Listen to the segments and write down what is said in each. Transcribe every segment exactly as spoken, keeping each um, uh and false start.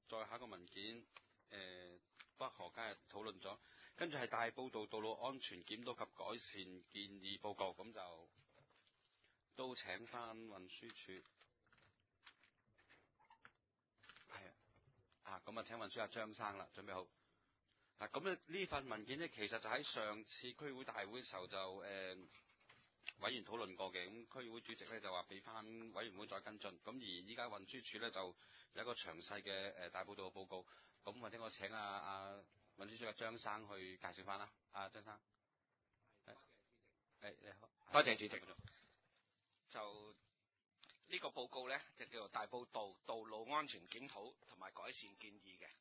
再下一個文件，誒、呃、北河街討論咗，跟住係大埔道道路安全檢討及改善建議報告，咁就都請翻運輸署，係啊，啊咁啊請運輸阿張生啦，準備好。嗱咁咧呢份文件咧，其實就喺上次區會大會嘅時候就誒、呃、委員討論過嘅，咁區會主席咧就話俾翻委員會再跟進，咁而依家運輸署咧就有一個詳細嘅誒大埔道嘅報告，咁或者我請阿阿運輸署嘅張生去介紹翻啦，阿、啊、張生。係，誒你好， 多謝主席。就呢個報告咧，就叫做大埔道道路安全檢討同埋改善建議嘅。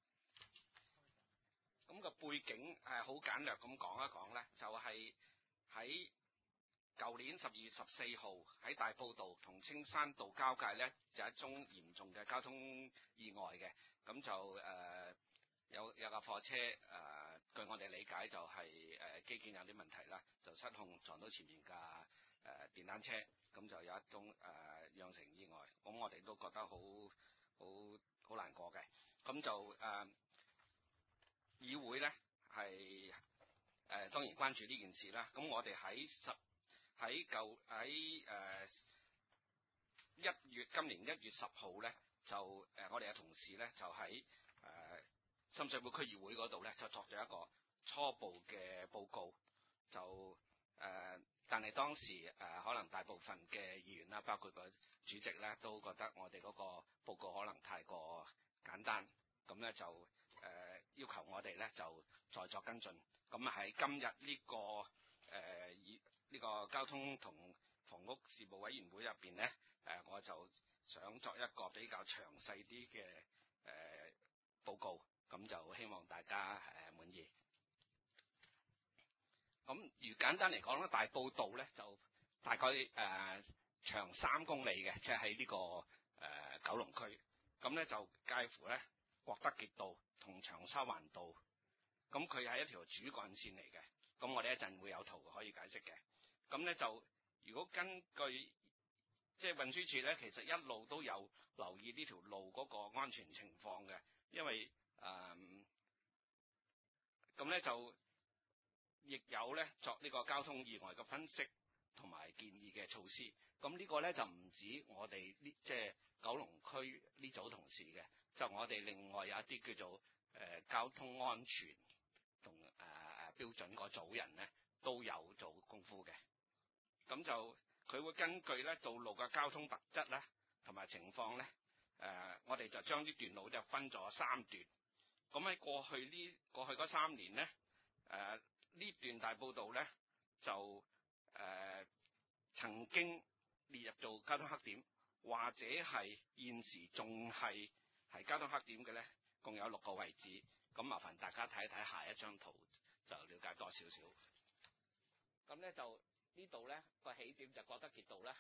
咁個背景誒好簡略咁講一講咧，就係喺舊年十二月十四號喺大埔道同青山道交界咧，就一宗嚴重嘅交通意外嘅。咁就誒、呃、有有架貨車誒、呃，據我哋理解就係、是、誒、呃、基建有啲問題啦，就失控撞到前面架誒、呃、電單車，咁就有一宗誒、呃、釀成意外。咁我哋都覺得好好好難過嘅。咁就誒。呃議會咧係誒當然關注呢件事啦。咁我哋喺十喺舊喺誒一月今年一月十號咧，就誒、呃、我哋嘅同事咧就喺誒、呃、深水埗區議會嗰度咧就作咗一個初步嘅報告。就誒、呃，但係當時誒、呃、可能大部分嘅議員啦，包括個主席咧，都覺得我哋嗰個報告可能太過簡單，咁咧就誒、呃、要求我哋咧就再作跟進。咁喺今日呢、這個誒以呢個交通同房屋事務委員會入邊咧，誒、呃、我就想作一個比較詳細啲嘅誒報告，咁就希望大家誒、呃、滿意。咁如簡單嚟講咧，大埔道咧就大概誒、呃、長三公里嘅，即係喺呢個誒、呃、九龍區。咁咧就介乎咧國德傑道同長沙灣道。咁佢係一條主幹線嚟嘅。咁我哋一陣會有圖可以解釋嘅。咁咧就如果根據即係運輸署咧，其實一路都有留意呢條路嗰個安全情況嘅，因為誒咁咧就。亦有咧作呢個交通意外嘅分析同埋建議嘅措施。咁呢個咧就唔止我哋呢即係九龍區呢組同事嘅，就我哋另外有一啲叫做誒、呃、交通安全同誒誒標準嗰組人咧都有做功夫嘅。咁就佢會根據咧道路嘅交通特質咧同埋情況咧，誒、呃、我哋就將呢段路就分咗三段。咁喺過去呢過去嗰三年咧，誒、呃。呢段大埔道咧就誒、呃、曾經列入做交通黑點，或者係現時仲係係交通黑點嘅咧，共有六個位置。咁麻煩大家睇一睇下一張圖，就了解多少少。咁咧就呢度咧個起點就覺得傑道啦。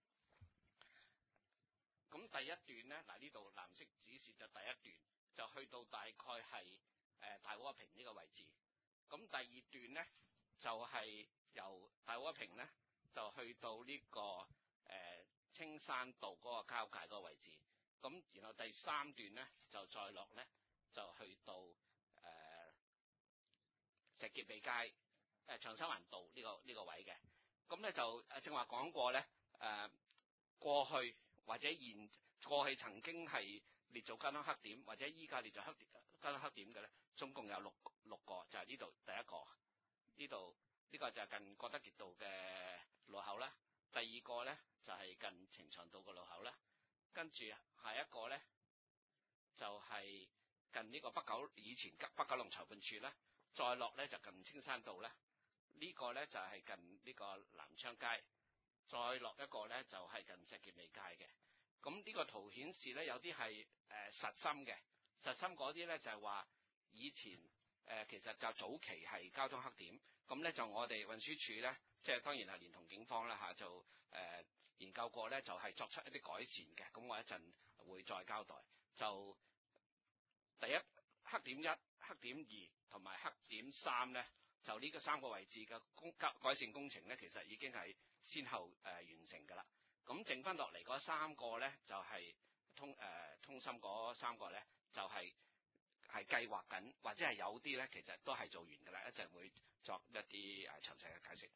咁第一段咧嗱，呢度藍色指示就第一段，就去到大概係誒、呃、大窩坪呢個位置。咁第二段咧就係、是、由大窩坪咧就去到呢、這個誒、呃、青山道嗰個交界嗰個位置。咁然後第三段咧就再落咧就去到誒、呃、石硤尾街誒、呃、長沙灣道呢、這個呢、這個位嘅。咁咧就誒正話講過咧誒、呃、過去或者現過去曾經係列做交通黑點，或者依家列做黑點交通黑點嘅咧，總共有六六個，就係呢度第一個，呢度呢個就係近覺德傑道嘅路口啦。第二個咧就係、是、近呈祥道嘅路口啦。跟住下一個咧就係、是、近呢個北九以前北九龍裁判處啦。再落咧就近青山道啦。呢、這個咧就係、是、近呢個南昌街。再落一個咧就係、是、近石硤尾街嘅。咁呢個圖顯示咧有啲係誒實心嘅，實心嗰啲咧就係、是、話以前誒、呃、其實就早期係交通黑點，咁咧就我哋運輸署咧，即係當然係連同警方啦嚇，就誒、呃、研究過咧，就係、是、作出一啲改善嘅。咁我一陣會再交代。就第一黑點一、黑點二同埋黑點三咧，就呢個三個位置嘅工改善工程咧，其實已經係先後誒、呃、完成㗎啦。咁剩翻落嚟嗰三個咧，就係、是、 通誒、呃、通心嗰三個咧，就係、係、係計劃緊，或者係有啲咧，其實都係做完㗎啦，一陣會作一啲誒詳細嘅解釋。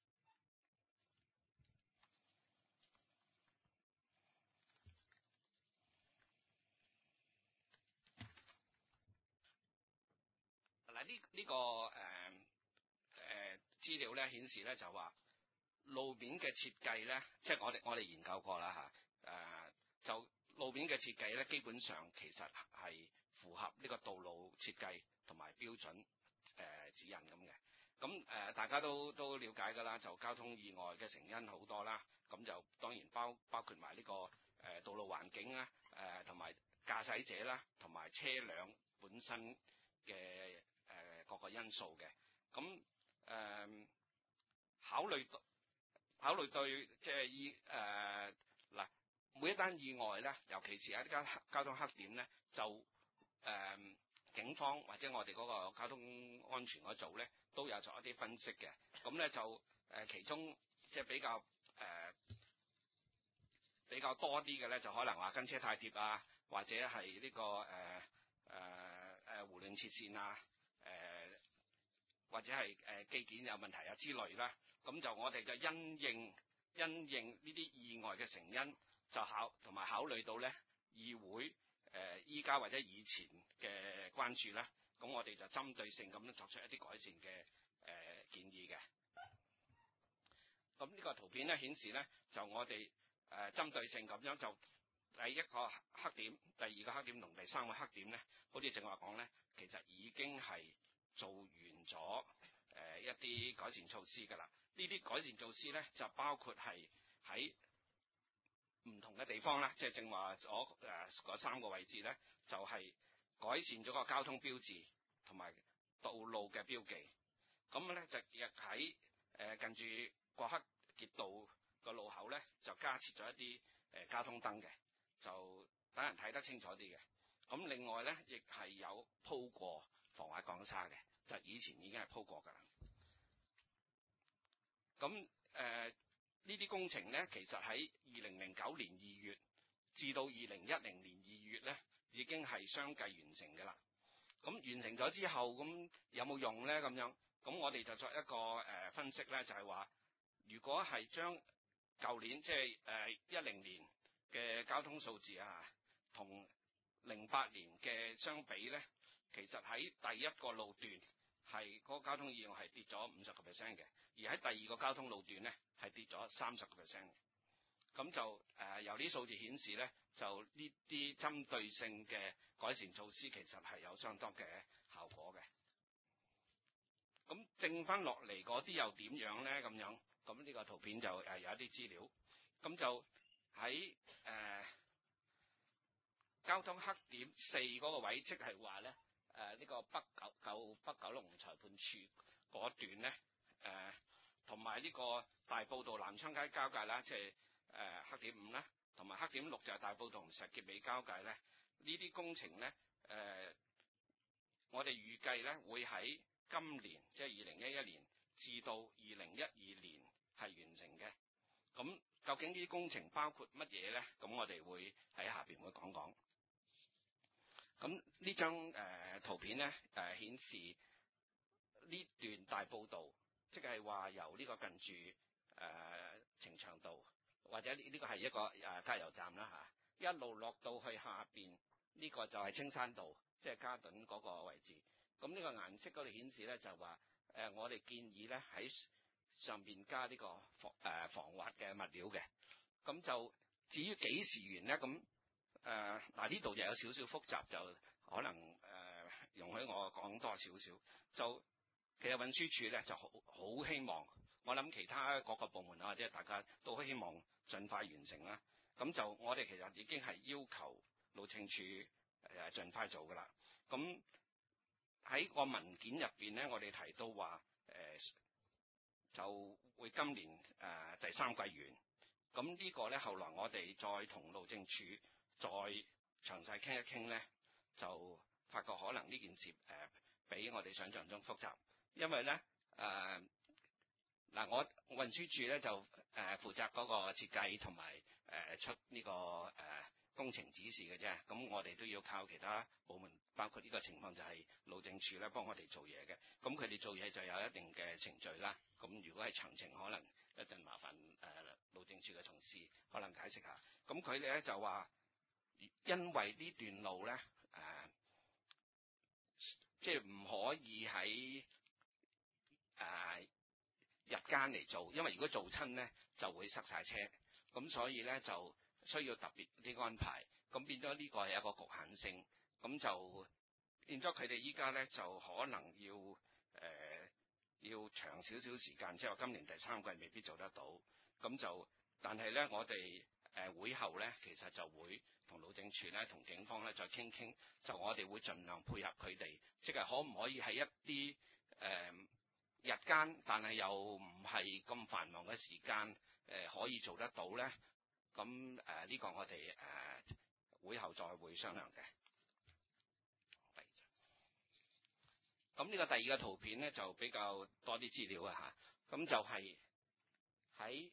嗱，呢呢個誒誒資料咧顯示咧就話路面嘅設計咧，即係我哋我哋研究過啦嚇，誒、呃、就路面嘅設計咧，基本上其實係符合呢個道路設計同埋標準誒、呃、指引咁嘅。咁誒、呃、大家都都了解㗎啦，就交通意外嘅成因好多啦，咁就當然包包括埋呢、這個誒、呃、道路環境啦，誒同埋駕駛者啦，同埋車輛本身嘅誒、呃、各個因素嘅。咁誒、呃、考慮考慮對即係意誒嗱每一單意外咧，尤其是一啲交交通黑點咧，就誒、呃、警方或者我哋嗰個交通安全嗰組咧，都有做一啲分析嘅。咁咧就誒、呃、其中即係比較誒、呃、比較多啲嘅咧，就可能話跟車太貼啊，或者係呢、這個誒誒誒胡亂切線啊，誒、呃、或者係誒機件有問題啊之類啦。咁就我哋就因應因應呢啲意外嘅成因，就考同埋考慮到咧議會誒依家或者以前嘅關注啦，咁我哋就針對性咁樣作出一啲改善嘅誒、呃、建議嘅。咁呢個圖片咧顯示咧，就我哋誒、呃、針對性咁樣就第一個黑點、第二個黑點同第三個黑點咧，好似正話講咧，其實已經係做完咗誒、呃、一啲改善措施㗎啦。呢啲改善措施咧，就包括係喺唔同嘅地方啦，即係正話咗誒嗰三個位置咧，就係、是、改善咗個交通標誌同埋道路嘅標記。咁咧就亦喺誒近住過黑傑道個路口咧，就加設咗一啲誒、呃、交通燈嘅，就等人睇得清楚啲嘅。咁另外咧，亦係有鋪過防滑鋼沙嘅，就以前已經係鋪過㗎啦。咁誒呢啲工程咧，其實喺二零零九年二月至到二零一零年二月咧，已經係相繼完成嘅啦。咁完成咗之後，咁有冇用咧？咁樣，咁我哋就作一個誒、呃、分析咧，就係、是、話，如果係將舊年即係誒一零年嘅交通數字啊，同零八年嘅相比咧，其實喺第一個路段係嗰、那個交通意外係跌咗五十個 percent 嘅。而喺第二個交通路段咧，係跌咗三十個 percent 嘅。咁就誒、呃、由啲數字顯示咧，就呢啲針對性嘅改善措施，其實係有相當嘅效果嘅。咁剩翻落嚟嗰啲又點樣咧？咁樣，咁呢個圖片就誒有一啲資料。咁就喺誒、呃、交通黑點四嗰個位，即係話咧誒呢個北九舊北九龍裁判處嗰段咧誒。同埋呢個大埔道南昌街交界啦，即係誒黑點五啦，同埋黑點六就係大埔道同石硤尾交界咧。呢啲工程咧，誒、呃、我哋預計咧會喺今年，即係二零一一年至到二零一二年係完成嘅。咁究竟呢啲工程包括乜嘢咧？咁我哋會喺下邊會講講。咁呢張誒、呃、圖片咧誒、呃、顯示呢段大埔道。即係話由呢個近住誒呈祥道，或者呢呢個係一個誒加油站啦嚇，一路落到去下邊呢個就係青山道，即係嘉頓嗰個位置。咁呢個顏色嗰度顯示咧就話誒，我哋建議咧喺上邊加呢個防誒防滑嘅物料嘅。咁就至於幾時完咧？咁誒嗱呢度又有少少複雜，就可能誒、呃、容許我講多少少就。其實運輸署咧就好好希望，我諗其他各個部門啊，或者大家都希望盡快完成啦。咁就我哋其實已經係要求路政署誒盡快做噶啦。咁喺個文件入邊咧，我哋提到話誒、呃、就會今年誒、呃、第三季完。咁呢個咧後來我哋再同路政署再詳細傾一傾咧，就發覺可能呢件事誒、呃、比我哋想象中複雜。因為咧，誒嗱，我運輸署咧就誒、呃、負責嗰個設計同埋誒出呢、這個誒、呃、 工程指示嘅啫，咁我哋都要靠其他部門，包括呢個情況就係路政署咧幫我哋做嘢嘅。咁佢哋做嘢就有一定嘅程序啦。咁如果係詳情，可能一陣麻煩誒、呃、路政署嘅同事可能解釋下。咁佢哋咧就話，因為呢段路咧誒，即係唔可以喺誒、呃、日間嚟做，因為如果做親咧就會塞晒車，咁所以咧就需要特別啲安排，咁變咗呢個係一個局限性，咁就變咗佢哋依家咧就可能要誒、呃、要長少少時間，即係話今年第三季未必做得到，咁就但係咧我哋誒、呃、會後咧其實就會同路政署咧同警方咧再傾傾，就我哋會盡量配合佢哋，即係可唔可以喺一啲誒、呃、日間但係又唔係咁繁忙嘅時間誒、呃、可以做得到咧？咁誒呢個我哋誒、呃、會後再會商量嘅。咁呢個第二個圖片咧就比較多啲資料啊嚇，咁就係喺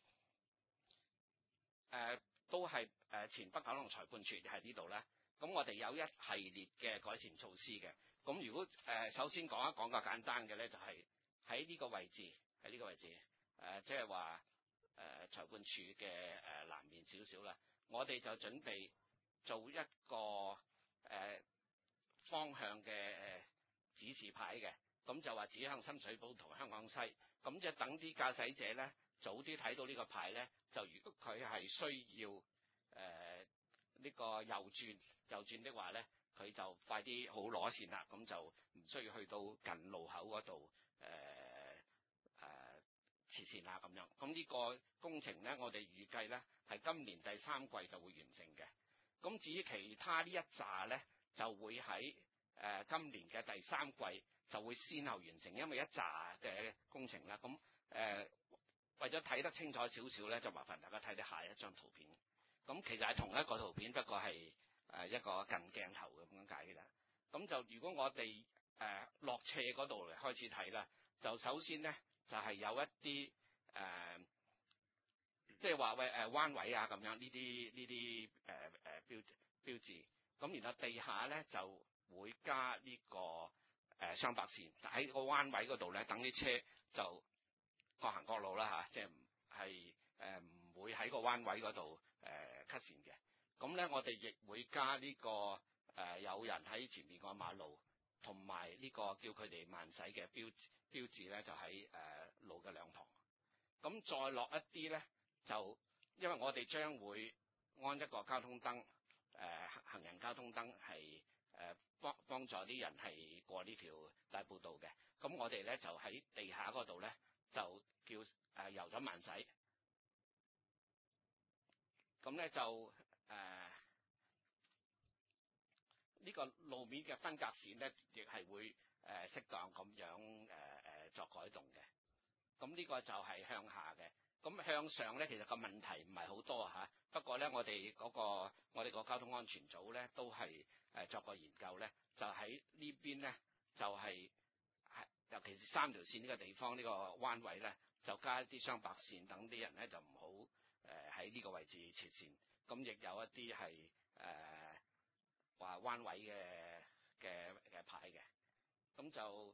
誒都係誒前北九龍裁判處喺呢度咧。咁我哋有一系列嘅改善措施嘅。咁如果誒、呃、首先講一講個簡單嘅咧，就係喺呢個位置，喺呢個位置誒，即係話。誒、呃、裁判處嘅誒、呃、南面少少啦，我哋就準備做一個誒、呃、方向嘅、呃、指示牌嘅，咁就話指向深水埗同香港西，咁即係等啲駕駛者咧早啲睇到呢個牌咧，就如果佢係需要誒呢、呃這個右轉右轉的話咧，佢就快啲好攞線啦，咁就唔需要去到近路口嗰度誒。呃切線啦咁樣，咁呢個工程咧，我哋預計咧係今年第三季就會完成嘅。咁至於其他呢一紮咧，就會喺誒、呃、今年嘅第三季就會先後完成，因為一紮嘅工程啦。咁誒、呃、為咗睇得清楚少少咧，就麻煩大家睇睇下一張圖片。咁其實係同一個圖片，不過係誒一個近鏡頭咁樣解嘅啦。咁就如果我哋誒、呃、落斜嗰度嚟開始睇啦，就首先咧。就係有一啲誒，即係話喂誒彎位啊咁樣呢啲呢啲誒誒標標誌，咁然後地下咧就會加呢、這個誒、呃、雙白線喺個彎位嗰度咧，等啲車就各行各路啦嚇，即係係誒唔會喺個彎位嗰度誒 cut 線嘅。咁咧我哋亦會加呢、這個誒、呃、有人喺前面過馬路，同埋呢個叫佢哋慢駛嘅標標誌咧，就喺誒、呃、路嘅兩旁。咁再落一啲咧，就因為我哋將會安一個交通燈，誒、呃、行人交通燈係誒幫幫助啲人係過呢條大埔道嘅。咁我哋咧就喺地下嗰度咧，就叫誒、呃、右轉慢駛。咁咧就誒。呃呢個路面嘅分隔線咧，亦係會誒、呃、適當咁樣誒誒、呃、作改動嘅。咁呢個就係向下嘅。咁向上咧，其實個問題唔係好多嚇。不過咧，我哋嗰、那個我哋個交通安全組咧，都係誒、呃、作過研究咧，就喺呢邊咧，就係、是、係尤其是三條線呢個地方呢、這個彎位咧，就加一啲雙白線，等啲人咧就唔好誒喺呢個位置切線。咁亦有一啲係誒。呃話彎位嘅嘅嘅牌嘅，咁就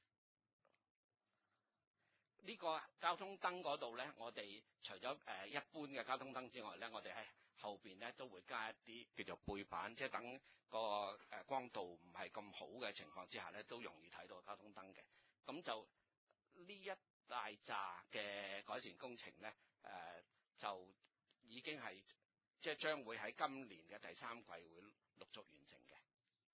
呢、這個交通燈嗰度咧，我哋除咗誒、呃、一般嘅交通燈之外咧，我哋喺後邊咧都會加一啲叫做背板，即係等個誒光度唔係咁好嘅情況之下咧，都容易睇到交通燈嘅。咁就呢一大紮嘅改善工程咧，誒、呃、就已經係即係將會喺今年嘅第三季會陸續完成嘅。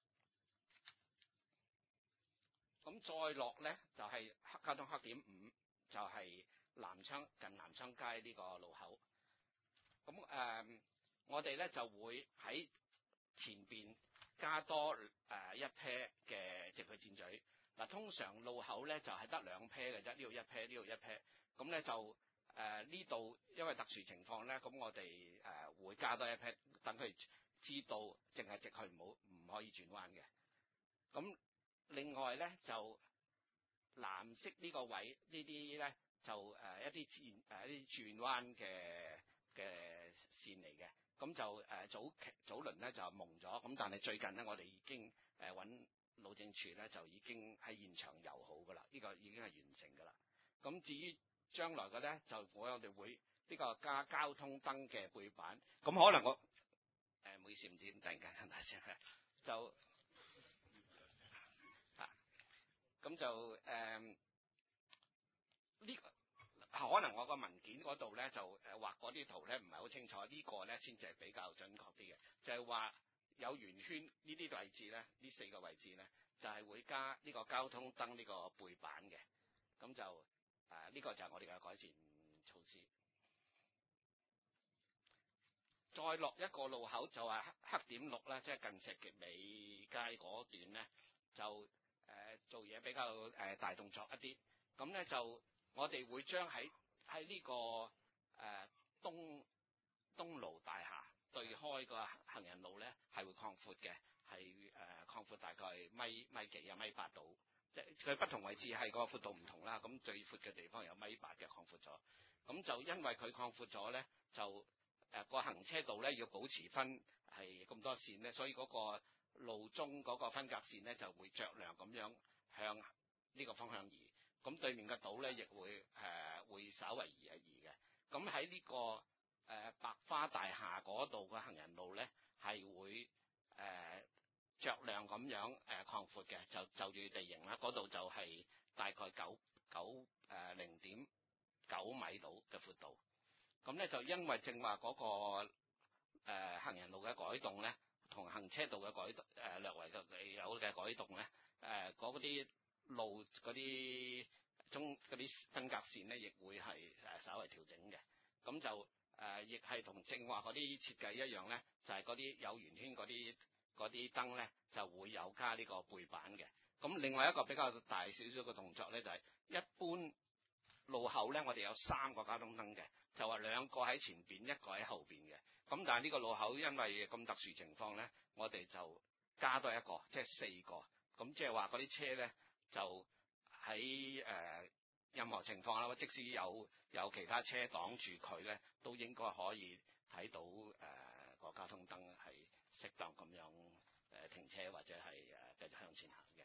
咁再落咧就係、是、黑交通黑點五，就係、是、南昌近南昌街呢個路口。咁誒、呃，我哋咧就會喺前邊加多誒、呃、一 pair 嘅直去箭嘴。嗱，通常路口咧就係得兩 pair 嘅啫，呢度一 pair，呢度一 pair。咁咧就誒呢度因為特殊情況咧，咁我哋誒、呃、會加多一 pair，等佢知道淨係直去，唔好唔可以轉彎嘅。咁另外咧就藍色呢個位呢啲咧就誒、呃、一啲轉誒一啲轉彎嘅嘅線嚟嘅。 咁就誒、呃、早期早輪咧就蒙咗，咁但係最近咧我哋已經誒揾路政署咧就已經喺現場油好㗎啦，呢、這個已經係完成㗎啦。咁至於將來嘅咧，就我哋會呢個加交通燈嘅背板，咁可能我誒唔好意思，唔知突然間咁大聲就啊，咁就誒呢個可能我個文件嗰度咧就誒畫嗰啲圖咧唔係好清楚，這個、呢個咧先至係比較準確啲嘅，就係、是、話有圓圈呢啲位置咧，呢四個位置咧就係、是、會加呢個交通燈呢個背板嘅，咁就誒呢、啊這個就係我哋嘅改善措施。再落一個路口就係黑黑點六啦，即係近石硤尾街嗰段咧，就誒、呃、做嘢比較誒、呃、大動作一啲。咁咧就我哋會將喺喺呢個誒、呃、東東路大廈對開個行人路咧係會擴闊嘅，係誒、呃、擴闊大概米米幾啊米八度，即係佢不同位置係個闊度唔同啦。咁最闊嘅地方有米八嘅擴闊咗，咁就因為佢擴闊咗咧就。誒個行車道咧要保持分係咁多線咧，所以嗰個路中嗰個分隔線咧就會着量咁樣向呢個方向移。咁對面嘅島咧亦會誒、呃、會稍為移一移嘅。咁喺呢個誒、呃、白花大廈嗰度嘅行人路咧係會誒著、呃、量咁樣誒擴闊嘅，就就住地形啦。嗰度就係大概九九誒零點九米度嘅闊度。咁咧就因為正話嗰個、呃、行人路嘅改動咧，同行車道嘅改動誒、呃、略為嘅有嘅改動咧，誒嗰啲路嗰啲中嗰啲分隔線咧，亦會係誒稍為調整嘅。咁就誒亦係同正話嗰啲設計一樣咧，就係嗰啲有圓圈嗰啲嗰啲燈咧，就會有加呢個背板嘅。咁另外一個比較大少少嘅動作咧，就係、是、一般路口咧，我哋有三個交通燈嘅。就話兩個喺前邊，一個喺後邊嘅。咁但係呢個路口因為咁特殊情況咧，我哋就加多一個，即係四個。咁即係話嗰啲車咧，就喺誒、呃、任何情況啦，即使有有其他車擋住佢咧，都應該可以睇到誒個、呃、交通燈係適當咁樣誒、呃、停車或者係誒繼續向前行嘅。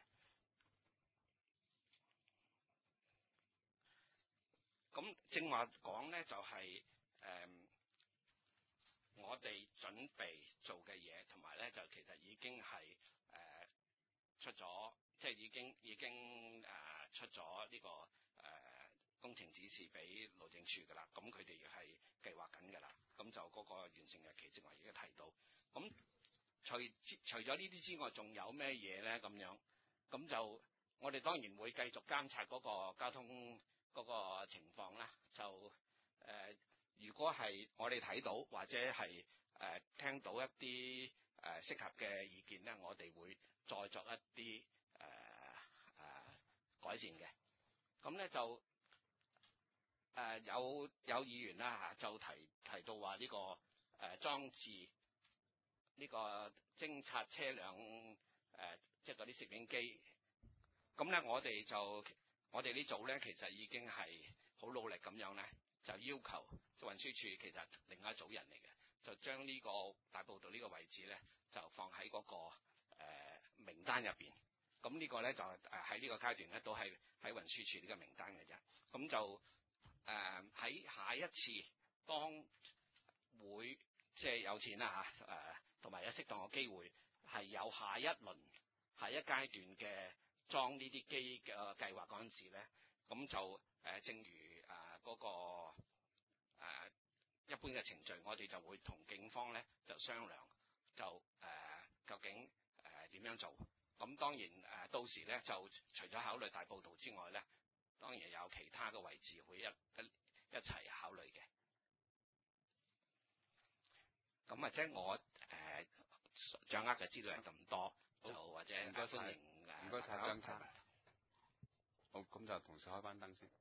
咁正話講咧，就係、是、誒、呃、我哋準備做嘅嘢，同埋咧就其實已經係誒、呃、出咗，即係已經已經誒、呃、出咗呢、這個誒、呃、工程指示俾路政署㗎啦。咁佢哋係計劃緊㗎啦。咁就嗰個完成日期，正話已經提到。咁除除咗呢啲之外，仲有咩嘢咧？咁樣咁就我哋當然會繼續監察嗰個交通嗰個情況啦，就誒、呃，如果係我哋睇到或者係誒、呃、聽到一啲誒、呃、適合嘅意見咧，我哋會再作一啲誒誒改善嘅。咁咧就誒、呃、有有議員啦嚇，就提提到話呢、這個誒、呃、裝置呢個偵察車輛誒、呃，即係嗰啲攝影機。咁咧我哋就。我哋呢組咧，其實已經係好努力咁樣咧，就要求運輸署其實另外一組人嚟嘅，就將呢個大埔道呢個位置咧，就放喺嗰、那個、呃、名單入邊。咁呢個咧就誒喺呢個階段咧，都係喺運輸署呢個名單嘅啫。咁就誒喺、呃、下一次當會即係、就是、有錢啦嚇誒，同、呃、埋有適當嘅機會係有下一輪下一階段嘅。裝呢啲機嘅計劃嗰陣時咧，咁就誒、呃，正如誒嗰、呃那個、呃、一般嘅程序，我哋就會同警方咧就商量，就誒、呃、究竟誒點、呃、樣做。咁當然誒、呃、到時咧就除咗考慮大埔道之外咧，當然有其他嘅位置會一一一齊考慮嘅。咁啊，即係我誒、呃、掌握嘅資料係咁多，就或者唔該歡迎。 唔該晒張生。好，咁就同時開翻燈先。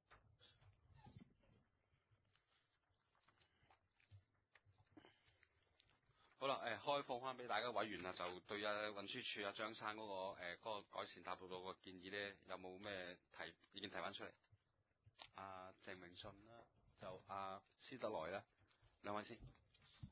好啦，誒、呃、開放翻俾大家委員啦，就對啊運輸署啊張生嗰、那個誒嗰、呃那個改善大埔道個建議咧，有冇咩提意見提翻出嚟？阿鄭明信啦，就阿施德來啦，兩位先。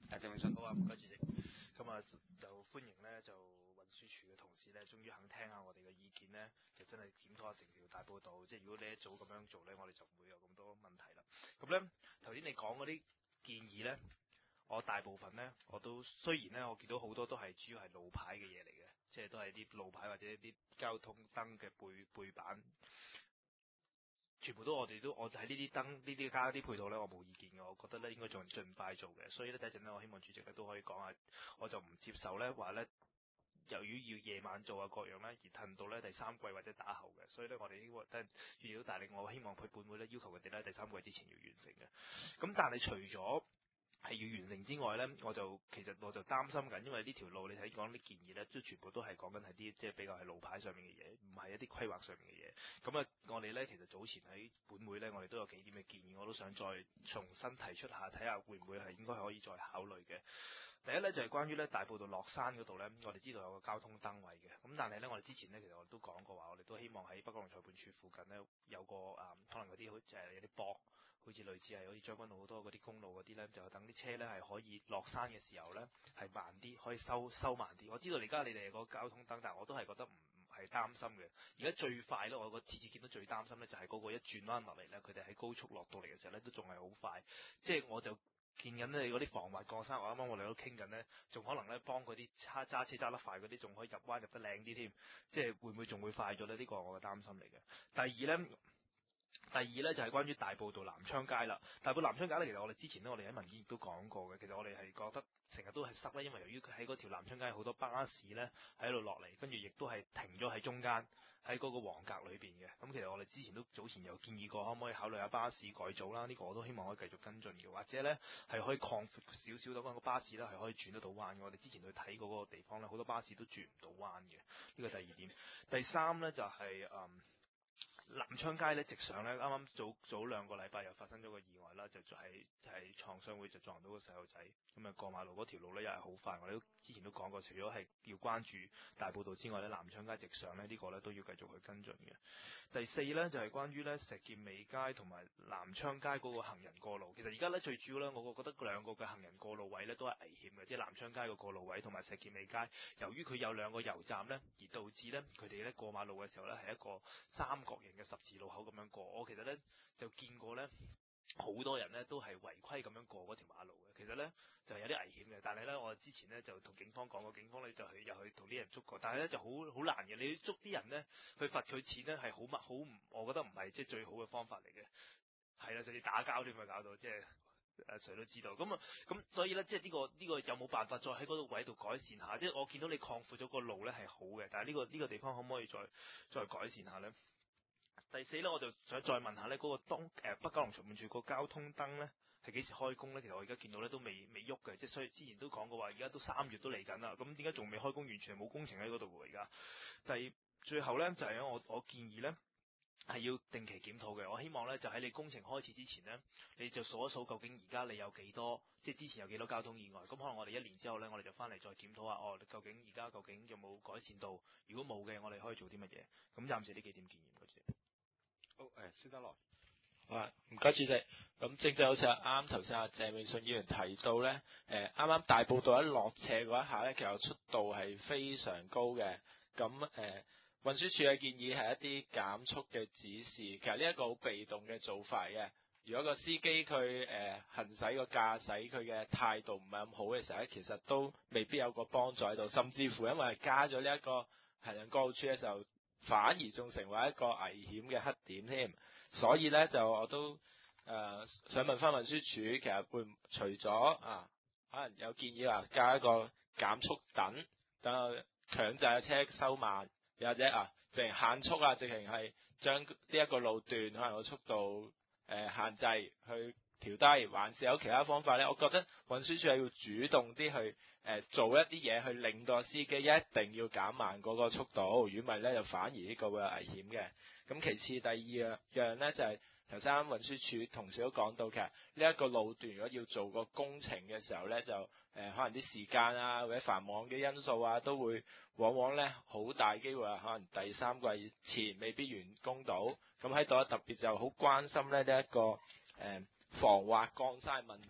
誒，鄭泳舜。 好啊，唔該主席。咁啊，就歡迎咧，就運輸署嘅同事咧，終於肯聽下我哋嘅意見咧，就真係檢討下成條大埔道。即係如果你一早咁樣做咧，我哋就唔會有咁多問題啦。咁咧，頭先你講嗰啲建議咧，我大部分咧，我都雖然咧，我見到好多都係主要係路牌嘅嘢嚟嘅，即係都係啲路牌或者啲交通燈嘅背背板。全部都我哋都我就喺呢啲燈呢啲加啲配套咧，我冇意見嘅，我覺得咧應該仲盡快做嘅。所以咧，第一陣咧，我希望主席咧都可以講下，我就唔接受咧話咧，由於要夜晚做啊各樣咧，而褪到咧第三季或者打後嘅。所以咧，我哋呢個真係預料大令，我希望佢本會咧要求佢哋咧第三季之前要完成嘅。咁但係除咗係要完成之外咧，我就其實我就擔心緊，因為呢條路你睇講啲建議咧，都全部都係講緊係啲即係比較係路牌上面嘅嘢，唔係一啲規劃上面嘅嘢。咁啊，我哋咧其實早前喺本會咧，我哋都有幾點嘅建議，我都想再重新提出下，睇下會唔會係應該可以再考慮嘅。第一咧就係、是、關於咧大埔道落山嗰度咧，我哋知道有個交通燈位嘅，咁但係咧我哋之前咧其實我哋都講過話，我哋都希望喺北角龍裁判處附近咧有個誒、嗯、可能嗰啲好就係有啲駁。好似類似係好似將軍澳好多嗰啲公路嗰啲咧，就等啲車咧係可以落山嘅時候咧係慢啲，可以收收慢啲。我知道而家你哋個交通燈，但係我都係覺得唔唔係擔心嘅。而家最快咧，我個次次見到最擔心咧就係嗰個一轉彎落嚟咧，佢哋喺高速落到嚟嘅時候咧都仲係好快。即係我就見緊你嗰啲防滑過山，我啱啱我哋都傾緊咧，仲可能咧幫嗰啲揸揸車揸得快嗰啲，仲可以入彎入得靚啲添。即係會唔會仲會快咗咧？呢個係我嘅擔心嚟嘅。第二咧。第二咧就係、是、關於大埔道南昌街啦。大埔南昌街咧，其實我哋之前咧，我哋喺文件亦都講過嘅。其實我哋係覺得成日都係塞咧，因為由於佢喺嗰條南昌街好多巴士咧喺度落嚟，跟住亦都係停咗喺中間喺嗰個黃格裏邊嘅。咁其實我哋之前都早前有建議過，可唔可以考慮下巴士改造啦？呢、這個我都希望可以繼續跟進嘅，或者咧係可以擴闊少少，等個巴士咧係可以轉得到彎嘅。我哋之前去睇過嗰個地方咧，好多巴士都轉唔到彎嘅。呢個第二點。第三咧就係、是、嗯。南昌街咧直上咧，啱啱早早兩個禮拜又發生咗個意外啦，就係就係創商會就撞到個細路仔，咁啊過馬路嗰條路咧又係好快，我哋都之前都講過，除咗係要關注大埔道之外咧，南昌街直上咧呢、這個咧都要繼續去跟進嘅。第四咧就係、是、關於咧石硤尾街同埋南昌街嗰個行人過路，其實而家咧最主要咧，我覺得兩個嘅行人過路位咧都係危險嘅，即係南昌街個過路位同埋石硤尾街，由於佢有兩個油站咧，而導致咧佢哋咧過馬路嘅時候咧係一個三角形嘅十字路口咁樣過，我其實咧就見過咧好多人咧都係違規咁樣過嗰條馬路嘅，其實咧就係有啲危險嘅。但係咧我之前咧就同警方講過，警方咧就去又去同啲人捉過，但係咧就好好難嘅。你捉啲人咧去罰佢錢咧係好乜好唔，我覺得唔係即係最好嘅方法嚟嘅。係啦，甚至打交添啊，搞到即係誒誰都知道。咁啊咁所以咧即係呢個呢個有冇辦法再喺嗰度位度改善下？即係我見到你擴闊咗個路咧係好嘅，但係呢個呢個地方可唔可以再再改善下咧？第四咧，我就想再問下咧，嗰、那個東誒、呃、北九龍裁判處個交通燈咧係幾時開工咧？其實我而家見到咧都未未喐嘅，即係所以之前都講過話，而家都三月都嚟緊啦，咁點解仲未開工？完全係冇工程喺嗰度喎而家。第最後咧就係、是、我我建議咧係要定期檢討嘅，我希望咧就喺你工程開始之前咧，你就數一數究竟而家你有幾多，即係之前有幾多交通意外，咁可能我哋一年之後咧，我哋就翻嚟再檢討下，哦，究竟而家究竟有冇改善到？如果冇嘅，我哋可以做啲乜嘢？咁暫時呢幾點建議嗰啲。 好，誒，施德來。 啊，唔該主席。咁正正好似啱啱頭先阿鄭泳舜議員提到咧，誒啱啱大埔道一落斜嗰一下咧，其實速度係非常高嘅。咁誒、呃、運輸署嘅建議係一啲減速嘅指示，其實呢一個好被動嘅做法嘅。如果個司機佢誒、呃、行駛個駕駛佢嘅態度唔係咁好嘅時候咧，其實都未必有個幫助喺度，甚至乎因為係加咗呢一個行人過路處嘅時候，反而仲成為一個危險嘅黑點添，所以咧就我都誒、呃、想問翻運輸署，其實會除咗啊，可能有建議話加一個減速等，等強制嘅車收慢，又或者啊，直情限速啊，直情係將呢一個路段可能個速度誒、呃、限制去調低，還是有其他方法咧？我覺得運輸署係要主動啲去誒、呃、做一啲嘢，去令到司機一定要減慢嗰個速度，如果唔係咧就反而呢個會有危險嘅。咁其次第二樣樣咧就係頭先運輸署同事都講到嘅，呢一個路段如果要做個工程嘅時候咧，就誒、呃、可能啲時間啊或者繁忙嘅因素啊，都會往往咧好大機會啊，可能第三季前未必完工到。咁喺度特別就好關心咧呢一個誒。呃防滑降山問題，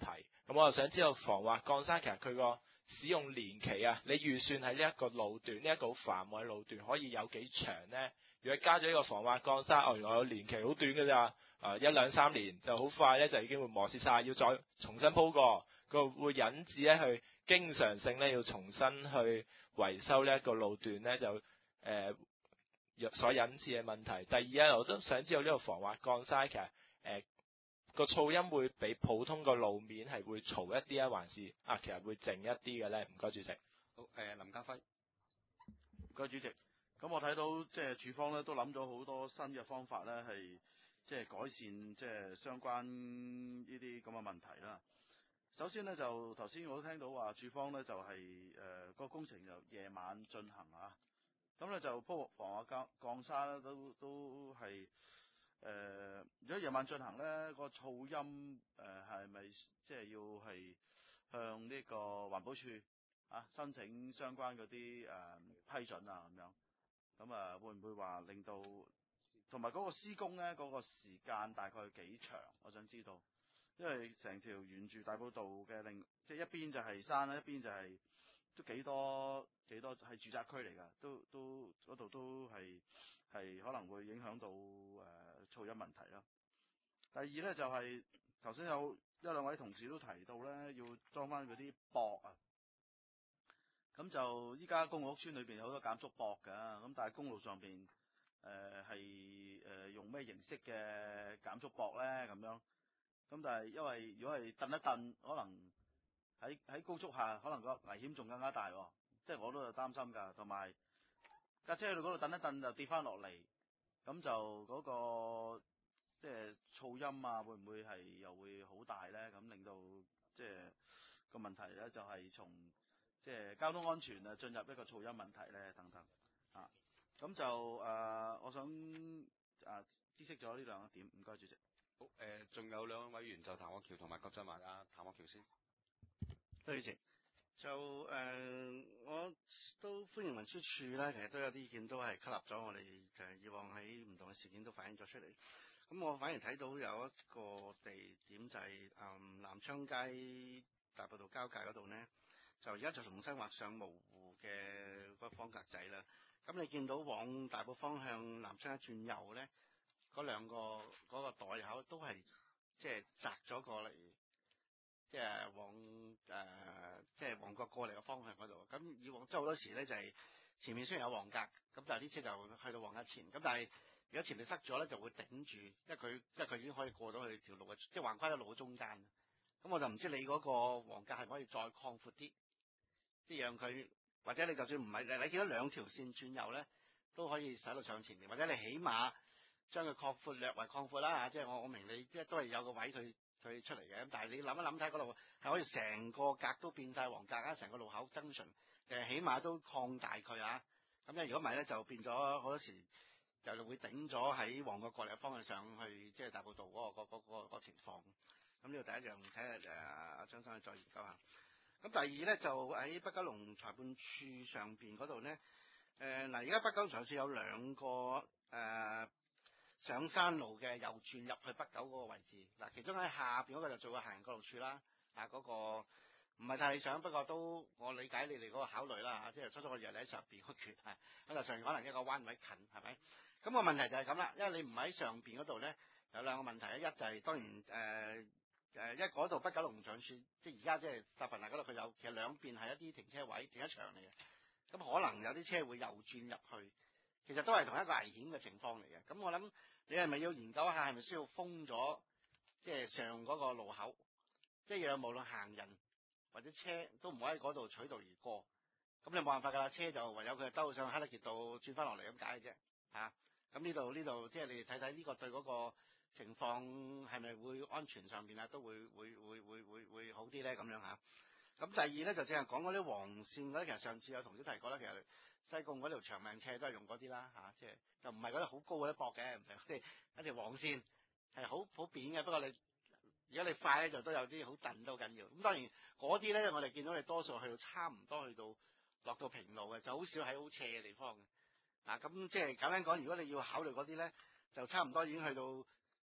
咁我又想知道防滑降沙其實佢個使用年期啊，你預算喺呢一個路段，呢、這、一個好繁忙嘅路段可以有幾長呢？如果加咗呢個防滑降沙，哦原來有年期好短㗎咋，啊一兩三年就好快咧就已經會磨蝕晒，要再重新鋪過，佢會引致咧去經常性咧要重新去維修呢一個路段咧就誒、呃、所引致嘅問題。第二咧，我都想知道呢個防滑降沙其實誒。呃個噪音會比普通個路面係會嘈一啲啊，還是啊其實會靜一啲嘅咧？唔該主席。 好，誒、呃、林家輝。 唔該主席。咁我睇到即係署方咧都諗咗好多新嘅方法咧，係即係改善即係相關呢啲咁嘅問題啦。首先咧就頭先我都聽到話署方咧就係誒個工程就夜晚進行啊。咁咧就鋪防滑降降沙咧都都係。誒、呃，如果夜晚進行咧，個噪音誒係咪即係要係向呢個環保署啊申請相關嗰啲誒批准啊咁樣？咁啊會唔會話令到同埋嗰個施工咧嗰、嗰個時間大概幾長？我想知道，因為成條沿住大埔道嘅另即係一邊就係山啦，一邊就係、是、都幾多幾多係住宅區嚟㗎，都都嗰度都係係可能會影響到誒。呃噪音問題啦。第二咧就係頭先有一兩位同事都提到咧，要裝翻嗰啲駁啊。咁就依家公共屋邨裏邊有好多減速駁㗎，咁但係公路上邊誒係誒用咩形式嘅減速駁咧？咁樣咁但係因為如果係蹬一蹬，可能喺喺高速下，可能個危險仲更加大喎、哦。即係我都有擔心㗎，同埋架車去到嗰度蹬一蹬就跌翻落嚟。咁就嗰、那個即係噪音啊，會唔會係又會好大咧？咁令到即係個問題咧，就係、是、從即係交通安全啊，進入一個噪音問題咧，等等啊。咁就誒、呃，我想誒、啊、知悉咗呢兩個點，唔該主席。 好誒，仲、呃、有兩位委員就譚國僑同埋郭振華啊，譚國僑先。 多謝主席。就誒、呃，我都歡迎運輸署咧，其實都有啲意見都係吸納咗我哋就係以往喺唔同嘅事件都反映咗出嚟。咁我反而睇到有一個地點就係、是、誒、嗯、南昌街大埔道交界嗰度呢，就而家就重新畫上模糊嘅個方格仔啦。咁你見到往大埔方向南昌一轉右咧，嗰兩個嗰、那個袋口都係即係窄咗過嚟。即係往誒、呃，即係旺角過嚟嘅方向嗰度。咁以往即係好多時咧，就係、是、前面雖然有黃格，咁但係啲車就去到黃格前。咁但係如果前面塞咗咧，就會頂住，因為佢因為佢已經可以過到去條路嘅，即係橫跨喺路嘅中間。咁我就唔知你嗰個黃格係咪可以再擴闊啲，即係讓佢或者你就算唔係你你見到兩條線轉右咧，都可以使到上前面，或者你起碼將佢擴闊略為擴闊啦嚇。即係我我明你即係都係有個位佢。佢出嚟嘅，咁但係你諗一諗睇嗰度係可以成個格都變晒黃格啊，成個路口增順，誒起碼都擴大佢啊。咁咧如果唔係咧，就變咗好多時就會頂咗喺旺角過嚟嘅方向上去，即係大埔道嗰、嗰個嗰、嗰個嗰個嗰個情況。咁呢個第一樣睇下誒阿張生再研究下。咁第二咧就喺北九龍裁判處上邊嗰度咧，誒嗱而家北九龍裁判處有兩個誒。呃上山路嘅右轉入去北九嗰個位置，嗱其中喺下邊嗰個就做個行人過路處啦，啊嗰、嗰個唔係太理想，不過都我理解你哋嗰個考慮啦，即係初初我以為你喺上邊嗰橛，咁就上面可能一個彎位近，係咪？咁、嗰個問題就係咁啦，因為你唔喺上邊嗰度咧，有兩個問題，一就係、是、當然誒誒、呃，因為嗰度北九龍裁判處，即係而家即係十份嗱嗰度佢有，其實兩邊係一啲停車位、停車場嚟嘅，咁可能有啲車會右轉入去。其實都係同一個危險嘅情況嚟嘅，咁我諗你係咪要研究一下，係咪需要封咗即係上嗰個路口，即係讓無論行人或者車都唔可以喺嗰度取道而過，咁你冇辦法㗎啦，車就唯有佢兜上克拉傑道轉翻落嚟咁解嘅啫，嚇，咁呢度呢度即係你哋睇睇呢個對嗰個情況係咪會安全上邊啊都會會會會會會好啲咧咁樣嚇。咁第二咧就淨係講嗰啲黃線嗰啲，其實上次有同事提過啦，其實。西貢嗰條長命車都係用嗰啲啦嚇，即係就唔係嗰啲好高嗰啲駁嘅，唔係即係一條黃線係好好扁嘅。不過你如果你快咧，就都有啲好蹬都好緊要。咁當然嗰啲咧，我哋見到你多數去到差唔多去到落到平路嘅，就好少喺好斜嘅地方嘅。啊，咁即係簡單講，如果你要考慮嗰啲咧，就差唔多已經去到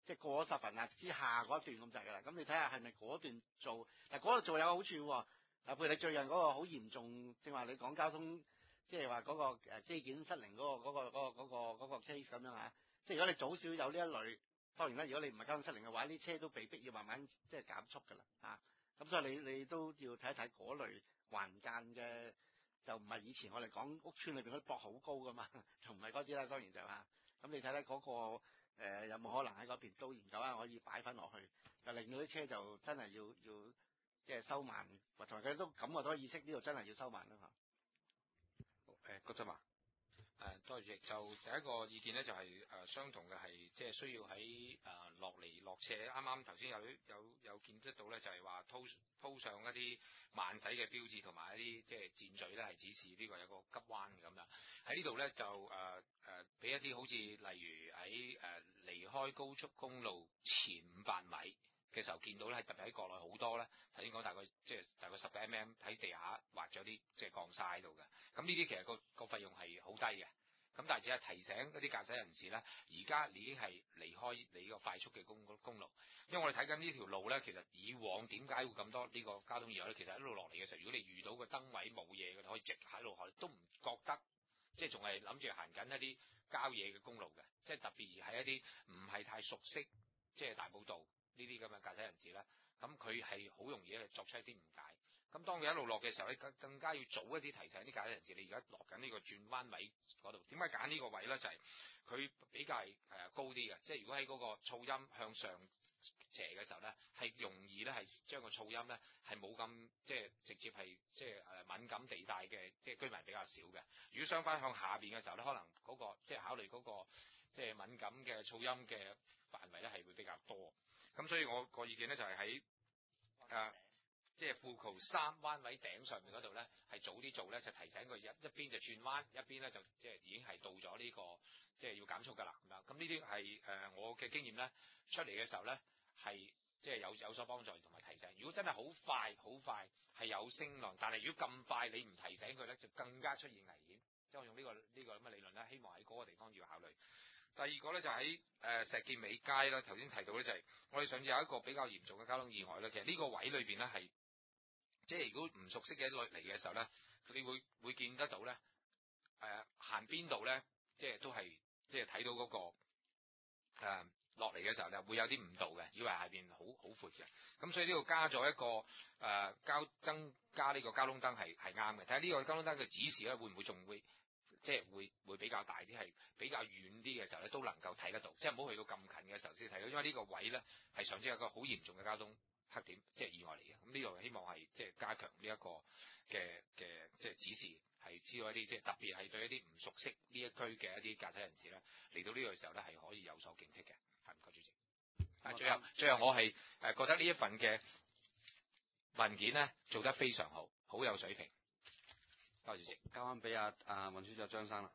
即係過咗十分啊之下嗰一段咁滯㗎啦。咁你睇下係咪嗰段做？嗱嗰度做有好處喎。嗱，譬如你最近嗰個好嚴重，正話你講交通，即係話嗰個誒機件失靈嗰、嗰個嗰、嗰個嗰、嗰個嗰、嗰個 case 咁樣啊。即係如果你早少有呢一類，當然啦，如果你唔係交通失靈嘅話，啲車都被逼要慢慢即係減速㗎啦嚇。咁所以你你都要睇一睇嗰類環間嘅，就唔係以前我哋講屋村裏邊嗰啲壆好高㗎嘛，就唔係嗰啲啦，當然就嚇。咁你睇睇嗰個、呃、有冇可能喺嗰邊都研究下可以擺翻落去，就令到啲車就真係要要即係收慢，同埋佢都感覺到意識呢度真係要收慢啦嚇。 誒，郭振華。 誒，多謝主席。就第一個意見咧，就係、是、誒、呃、相同嘅，係即係需要喺誒、呃、落嚟落斜。啱啱頭先有有有見得到咧，就係話鋪鋪上一啲慢駛嘅標誌，同埋一啲即係箭嘴咧，係指示呢個有個急彎咁樣。喺呢度咧就誒誒俾一啲好似例如喺誒、呃、離開高速公路前五百米嘅時候見到咧，特別喺國內好多咧，頭先講大概即係大概十幾 mm 喺地下畫咗啲即係鋼沙喺度嘅。咁呢啲其實個個費用係好低嘅。咁但係只係提醒嗰啲駕駛人士咧，而家已經係離開你個快速嘅公公路，因為我哋睇緊呢條路咧，其實以往點解會咁多呢個交通意外咧？其實一路落嚟嘅時候，如果你遇到個燈位冇嘢嘅，你可以直喺路行，都唔覺得即係仲係諗住行緊一啲郊野嘅公路嘅，即係特別而係一啲唔係太熟悉即係大埔道呢啲咁嘅駕駛人士咧，咁佢係好容易咧作出一啲誤解。咁當你一路落嘅時候咧，更更加要早一啲提醒啲駕駛人士，你而家落緊呢個轉彎位嗰度，點解揀呢個位咧？就係、是、佢比較係誒高啲嘅，即係如果喺嗰個噪音向上斜嘅時候咧，係容易咧係將個噪音咧係冇咁即係直接係即係誒敏感地帶嘅即係居民比較少嘅。如果相反向下邊嘅時候咧，可能嗰、那個即係考慮嗰、那個即係敏感嘅噪音嘅範圍咧係會比較多。咁所以我個意見咧就係喺誒。即係富橋三灣位頂上面嗰度咧，係早啲做咧，就提醒佢一一邊就轉彎，一邊咧就即係已經係到咗呢、這個即係要減速㗎啦。咁樣咁呢啲係誒我嘅經驗咧，出嚟嘅時候咧係即係有有所幫助同埋提醒。如果真係好快好快係有聲浪，但係如果咁快你唔提醒佢咧，就更加出現危險。即係我用呢、這個呢、這個咁嘅理論咧，希望喺嗰個地方要考慮。第二個咧就喺誒、呃、石硤尾街啦，頭先提到咧就係、是、我哋上次有一個比較嚴重嘅交通意外咧，其實呢個位裏邊咧係。即係如果唔熟悉嘅嚟嘅時候咧，你會會見得到咧，誒、呃、行邊度咧，即係都係即係睇到嗰、那個誒落嚟嘅時候咧，會有啲誤導嘅，以為下邊好好闊嘅。咁所以呢度加咗一個誒、呃、交增加呢個交通燈係係啱嘅。睇下呢個交通燈嘅指示咧，會唔會仲會即係會會比較大啲，係比較遠啲嘅時候咧，都能夠睇得到。即係唔好去到咁近嘅時候先睇到，因為呢個位咧係上次有一個好嚴重嘅交通黑點，即係意外嚟嘅。咁呢度希望係即係加強呢一個嘅嘅即係指示，係知道一啲即係特別係對一啲唔熟悉呢一區嘅一啲駕駛人士咧，嚟到呢個時候咧係可以有所警惕嘅。係，唔該主席。啊，最後最後我係誒覺得呢一份嘅文件咧做得非常好，好有水平。多謝主席。 交翻俾阿阿運輸長張生啦。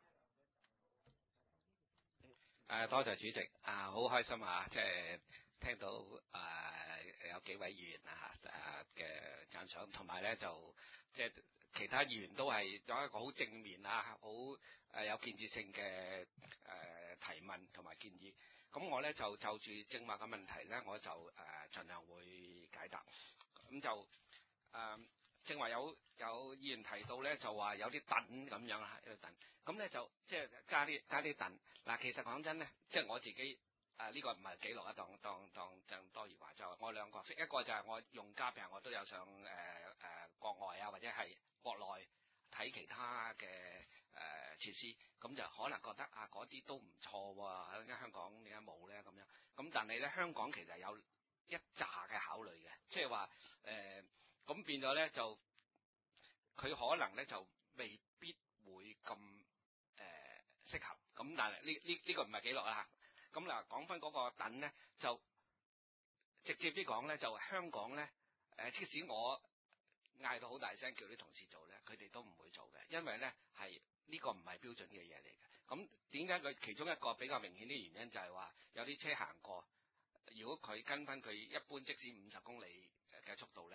誒，多謝主席。啊，好開心啊！即係聽到誒。呃有幾位議員啊誒嘅讚賞，同埋咧就即係其他議員都係有一個好正面啊，好誒有建設性嘅誒、呃、提問同埋建議。咁我咧就就住正話嘅問題咧，我就誒、呃、盡量會解答。咁就誒、呃、正話有有議員提到咧，就話有啲凳咁樣啦，有啲凳。咁咧就即係加啲加啲凳。嗱，其實講真咧，即係我自己。誒、啊、呢、這個唔係記錄啊，當當當當多餘話就我兩個角色，一個就係我用家，譬如我都有上誒誒、呃呃、國外啊，或者係國內睇其他嘅誒、呃、設施，咁就可能覺得啊嗰啲都唔錯喎，點解香港點解冇咧咁樣？咁但係咧香港其實有一紮嘅考慮嘅，即係話誒咁變咗咧就佢可能咧就未必會咁誒、呃、適合，咁但係呢呢呢個唔係記錄啊。咁嗱，講翻嗰個等咧，就直接啲講咧，就香港咧，誒，即使我嗌到好大聲叫啲同事做咧，佢哋都唔會做嘅，因為咧係呢個唔係標準嘅嘢嚟嘅。咁點解佢其中一個比較明顯啲原因就係話有啲車行過，如果佢跟翻佢一般即使五十公里嘅速度咧，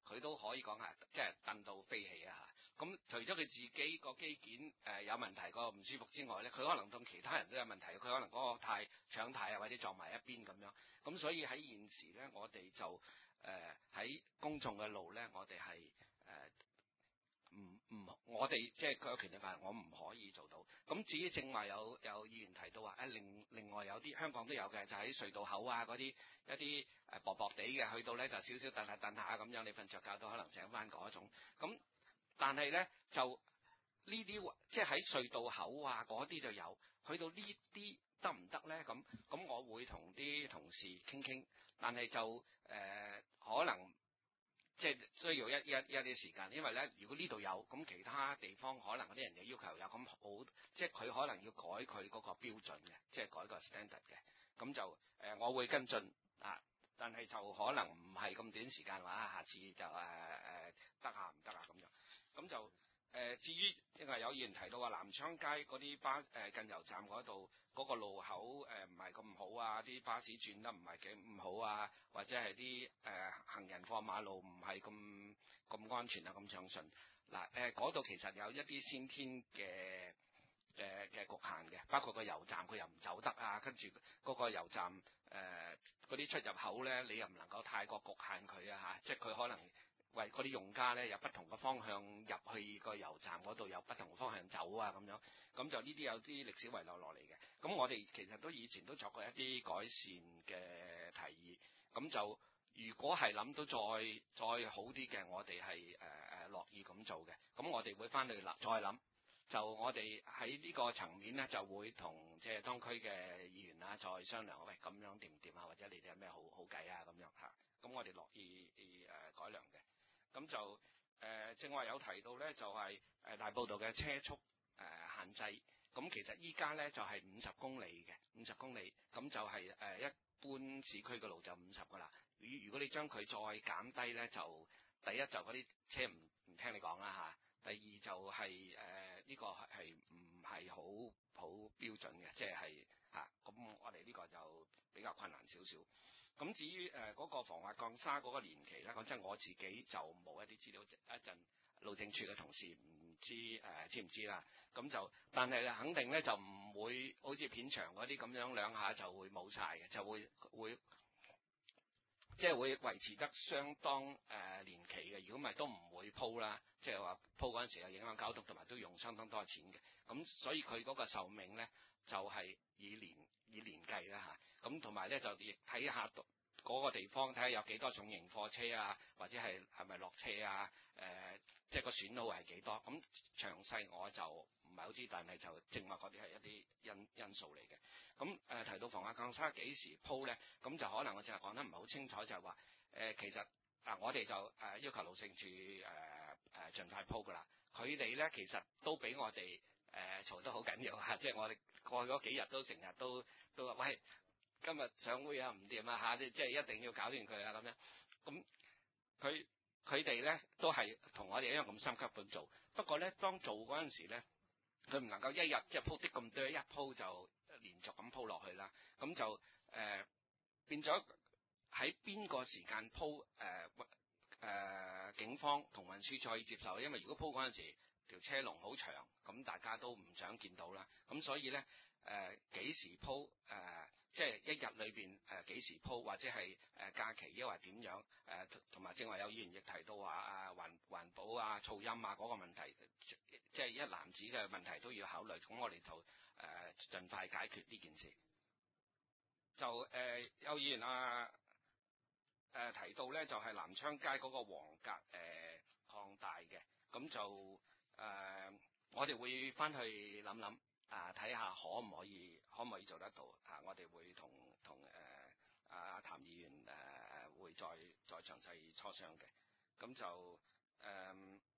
佢都可以講係即係蹬到飛起啊嚇。咁除咗佢自己個肌腱誒有問題個唔舒服之外咧，佢可能同其他人都有問題，佢可能嗰個太腸太啊或者撞埋一邊咁樣。咁所以喺現時咧，我哋就誒喺、呃、公眾嘅路咧，我哋係誒唔唔，我哋即係佢有權力範圍，我唔可以做到。咁至於正話有有議員提到話，誒另另外有啲香港都有嘅，就喺隧道口啊嗰啲一啲誒薄薄地嘅，去到咧就少少蹬下蹬下咁樣，你瞓着覺都可能醒翻嗰種。咁但係咧就呢啲即係喺隧道口啊嗰啲就有，去到呢啲得唔得咧？咁咁我會同啲同事傾傾，但係就誒、呃、可能即係需要一一一啲時間，因為咧如果呢度有，咁其他地方可能嗰啲人嘅要求有咁好，即係佢可能要改佢嗰個標準嘅，即係改個 standard 嘅，咁就誒、呃、我會跟進啊，但係就可能唔係咁短時間話，下次就誒誒得啊唔得啊咁樣，咁就。誒、呃，至於因為有議員提到話南昌街嗰啲巴誒、呃、近油站嗰度嗰個路口誒唔係咁好啊，啲巴士轉得唔係幾唔好啊，或者係啲誒行人過馬路唔係咁咁安全啊，咁暢順。嗱誒嗰度其實有一啲先天嘅誒嘅局限嘅，包括個油站佢又唔走得啊，跟住嗰個油站誒嗰啲出入口咧，你又唔能夠太過局限佢啊嚇，即係佢可能。為嗰啲用家咧有不同嘅方向入去個油站嗰度有不同方向走啊咁樣，咁就呢啲有啲歷史遺留落嚟嘅。咁我哋其實都以前都作過一啲改善嘅提議，咁就如果係諗到再再好啲嘅，我哋係誒誒樂意咁做嘅。咁我哋會翻去諗再諗，就我哋喺呢個層面咧就會同即係當區嘅議員啦再商量，喂咁樣掂唔掂啊？或者你哋有咩好好計啊咁樣嚇？咁我哋樂意誒、呃、改良嘅。咁就誒、呃、正話有提到咧，就係、是、誒大埔道嘅車速誒、呃、限制。咁其實依家咧就係五十公里嘅，五十公里。咁就係、是、誒、呃、一般市區嘅路就五十噶啦。如如果你將佢再減低咧，就第一就嗰啲車唔唔聽你講啦嚇。第二就係誒呢個係唔係好好標準嘅，即係嚇。咁、啊、我哋呢個就比較困難少少。咁至於誒嗰、呃那個防滑降沙嗰個年期咧，講真我自己就冇一啲資料，一陣路政署嘅同事唔知誒、呃、知唔知啦。咁就但係肯定咧就唔會好似片場嗰啲咁樣兩下就會冇晒嘅，就會會即係、就是、會維持得相當誒、呃、年期嘅。如果唔係都唔會鋪啦，即係話鋪嗰陣時又影響交通，同埋都用相當多錢嘅。咁所以佢嗰個壽命咧就係、是、以年以年計啦嚇。咁同埋咧就亦睇下嗰個地方，睇下有幾多重型貨車啊，或者係係咪落車啊？誒、呃，即係個損耗係幾多？咁詳細我就唔係好知，但係就正話嗰啲係一啲因因素嚟嘅。咁誒、呃、提到防滑降沙幾時鋪咧？咁就可能我淨係講得唔係好清楚，就係話誒其實啊、呃，我哋就誒、呃、要求路政署誒誒盡快鋪㗎啦。佢哋咧其實都俾我哋誒嘈得好緊要嚇，即係我哋過去嗰幾日都成日都都話喂。今日上會啊唔掂啊嚇，即係一定要搞掂佢啊咁樣。咁佢佢哋咧都係同我哋一樣咁心急咁做。不過咧，當做嗰陣時咧，佢唔能夠一日即係鋪啲咁多，一鋪就連續咁鋪落去啦。咁就誒、呃、變咗喺邊個時間鋪誒誒警方同運輸可以接受，因為如果鋪嗰陣時條車龍好長，咁大家都唔想見到啦。咁所以咧誒幾時鋪誒？呃即係一日裏邊誒幾時鋪，或者係誒、呃、假期，抑或點樣誒？同、呃、埋正話有議員亦提到話啊環環保啊、噪音啊嗰、那個問題，即係一籃子嘅問題都要考慮。咁我哋就誒、呃、盡快解決呢件事。就誒、呃、有議員啊誒、呃、提到咧，就係、是、南昌街嗰個黃格誒、呃、擴大嘅，咁就誒、呃、我哋會翻去諗諗。啊！睇下可唔可以，可唔可以做得到啊？我哋會同同誒阿譚議員誒、啊、會再再詳細磋商嘅。咁就誒呢、啊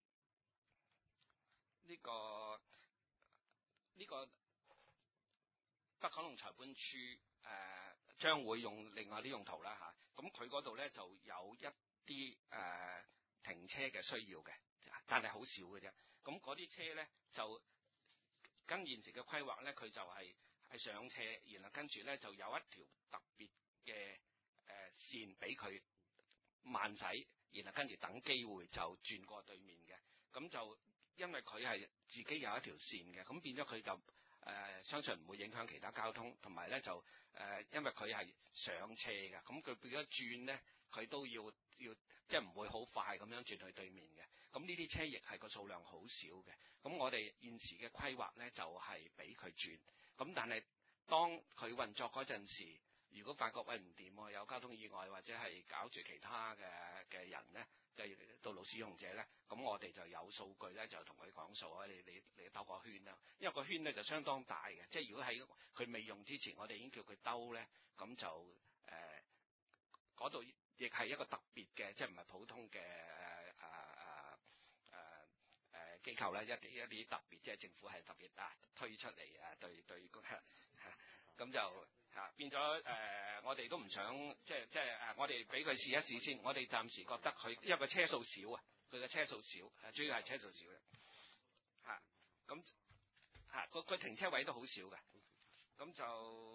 這個呢、這個北九龍裁判處誒、啊、將會用另外啲用途啦嚇。咁佢嗰度咧就有一啲誒、啊、停車嘅需要嘅，但係好少嘅啫。咁嗰啲車咧就。跟現時嘅規劃咧，佢就係係上車，然後跟住咧就有一條特別嘅誒線俾佢慢駛， 然後跟住等機會就轉過對面嘅。咁就因為佢係自己有一條線嘅，咁變咗佢就誒、呃、相信唔會影響其他交通，同埋咧就誒、呃、因為佢係上斜嘅，咁佢變咗轉咧，佢都要要即係唔會好快咁樣轉去對面嘅。咁呢啲車亦係個數量好少嘅。咁我哋現時嘅規劃咧就係俾佢轉。咁但係當佢運作嗰陣時，如果發覺喂唔掂喎，有交通意外或者係搞住其他嘅嘅人咧，即係道路使用者咧，咁我哋就有數據咧，就同佢講數啊，你你你兜個圈啦，因為個圈咧就相當大嘅，即係如果喺佢未用之前，我哋已經叫佢兜咧，咁就誒嗰度亦係一個特別嘅，即係唔係普通嘅誒誒誒誒誒機構咧，一啲一啲特別，即係政府係特別啊推出嚟啊，對對咁就。啊，變咗誒、呃，我哋都唔想即係即係誒，我哋俾佢試一試先。我哋暫時覺得佢因為個車數少啊，佢嘅車數少，主要係車數少嘅。嚇，咁嚇個佢停車位都好少嘅，咁就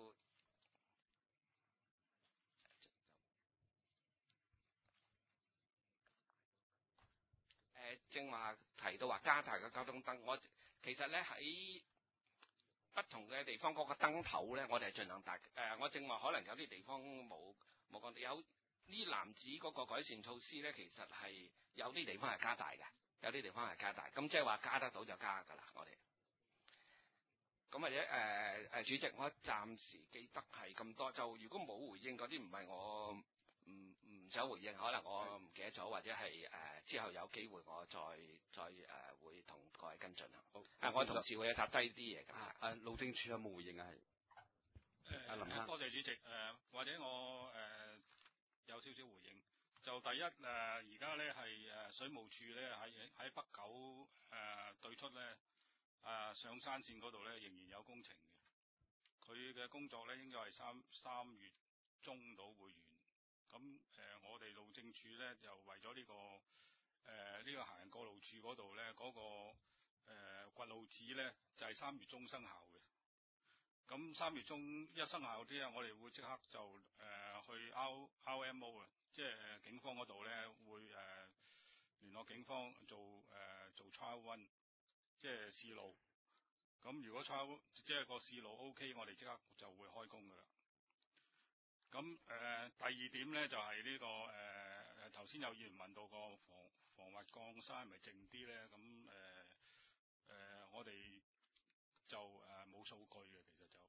誒正話提到話加大嘅交通燈，我其實咧喺不同嘅地方嗰個燈頭咧，我哋係盡量大。誒、呃，我正話可能有啲地方冇冇講，有呢藍紙嗰個改善措施咧，其實係有啲地方係加大嘅，有啲地方係加大。咁即係話加得到就加㗎啦，我哋。咁或者誒誒，主席，我暫時記得係咁多。就如果冇回應嗰啲，唔係我唔唔想回應，可能我唔記得咗，或者係誒、呃、之後有機會我再再誒、呃、會同各位跟進啦。好，啊，我同事會插低啲嘢㗎。啊，路政署有冇回應啊？係。阿林生， 多謝主席。誒、呃，或者我誒、呃、有少少回應。就第一誒，而家咧係誒水務署咧喺喺北九誒、呃、對出咧誒、呃、上山線嗰度咧仍然有工程嘅。佢嘅工作咧應該係三三月中到會完。咁誒、呃，我哋路政署咧就為咗呢、這個誒呢、呃這個行人過路處嗰度咧嗰個誒、呃、掘路紙咧就係、是、三月中生效嘅。咁三月中一生效啲咧，我哋會即刻就誒、呃、去 R R M O 啊，即係警方嗰度咧會誒、呃、聯絡警方做誒、呃、做 trial run，即係試路。咁如果 trial 即係個試路 OK， 我哋即刻就會開工噶啦。咁誒、呃、第二點咧就係、是、呢、這個誒誒頭先有議員問到個防防滑降沙係咪靜啲咧？咁誒誒我哋就誒冇、呃、數據嘅，其實就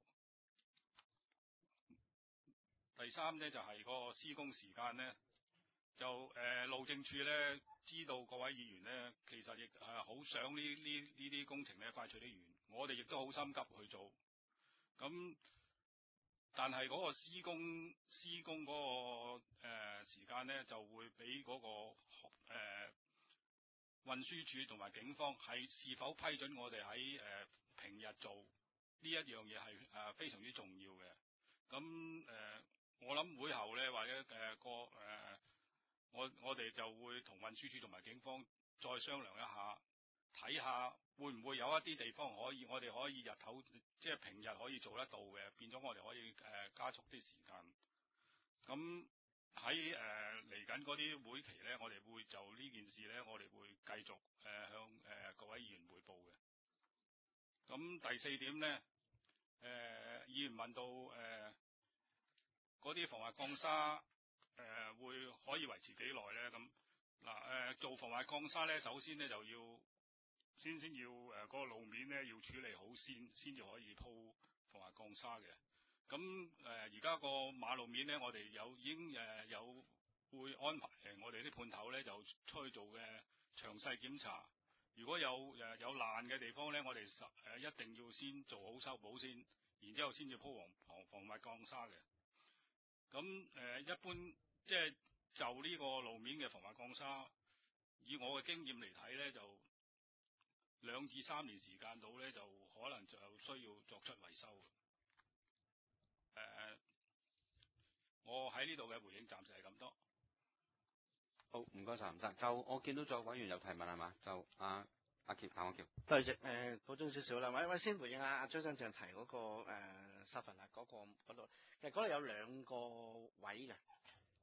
第三咧就係、是、個施工時間咧，就誒、呃、路政署咧知道各位議員咧其實亦係好想呢呢呢啲工程咧快脆啲完，我哋亦都好心急去做，咁。但係嗰個施工施工嗰、那個誒、呃、時間咧，就會俾嗰、那個誒、呃、運輸署同埋警方係是，是否批准我哋喺誒平日做呢一樣嘢係誒非常之重要嘅。咁誒、呃，我諗會後咧或者誒個誒，我我哋就會同運輸署同埋警方再商量一下，睇下會唔會有一啲地方可以，我哋可以日頭即係平日可以做得到嘅，變咗我哋可以誒、呃、加速啲時間。咁喺誒嚟緊嗰啲會期咧，我哋會就呢件事咧，我哋會繼續誒、呃、向誒、呃、各位議員匯報嘅。咁第四點咧，誒、呃、議員問到誒嗰啲防滑降沙誒、呃、會可以維持幾耐咧？咁嗱誒做防滑降沙咧，首先咧就要。先先要誒嗰、呃那個路面咧要處理好先，先至可以鋪防滑降沙嘅。咁誒而家個馬路面咧，我哋有已經誒、呃、有會安排誒我哋啲判頭咧就出去做嘅詳細檢查。如果有誒、呃、有爛嘅地方咧，我哋實誒一定要先做好修補先，然之後先至鋪防防防滑降沙嘅。咁誒、呃、一般即係就呢個路面嘅防滑降沙，以我嘅經驗嚟睇咧就。兩至三年時間到咧，就可能就需要作出維修。誒、呃，我喺呢度嘅回應暫時係咁多。 好，唔該晒，唔得。就我見到仲有委員有提問係嘛？就阿阿喬，譚學喬。 多謝誒，補充少少啦。喂喂，先回應阿阿張生正提嗰、那個誒沙份啊嗰個嗰度，其實嗰度有兩個位嘅。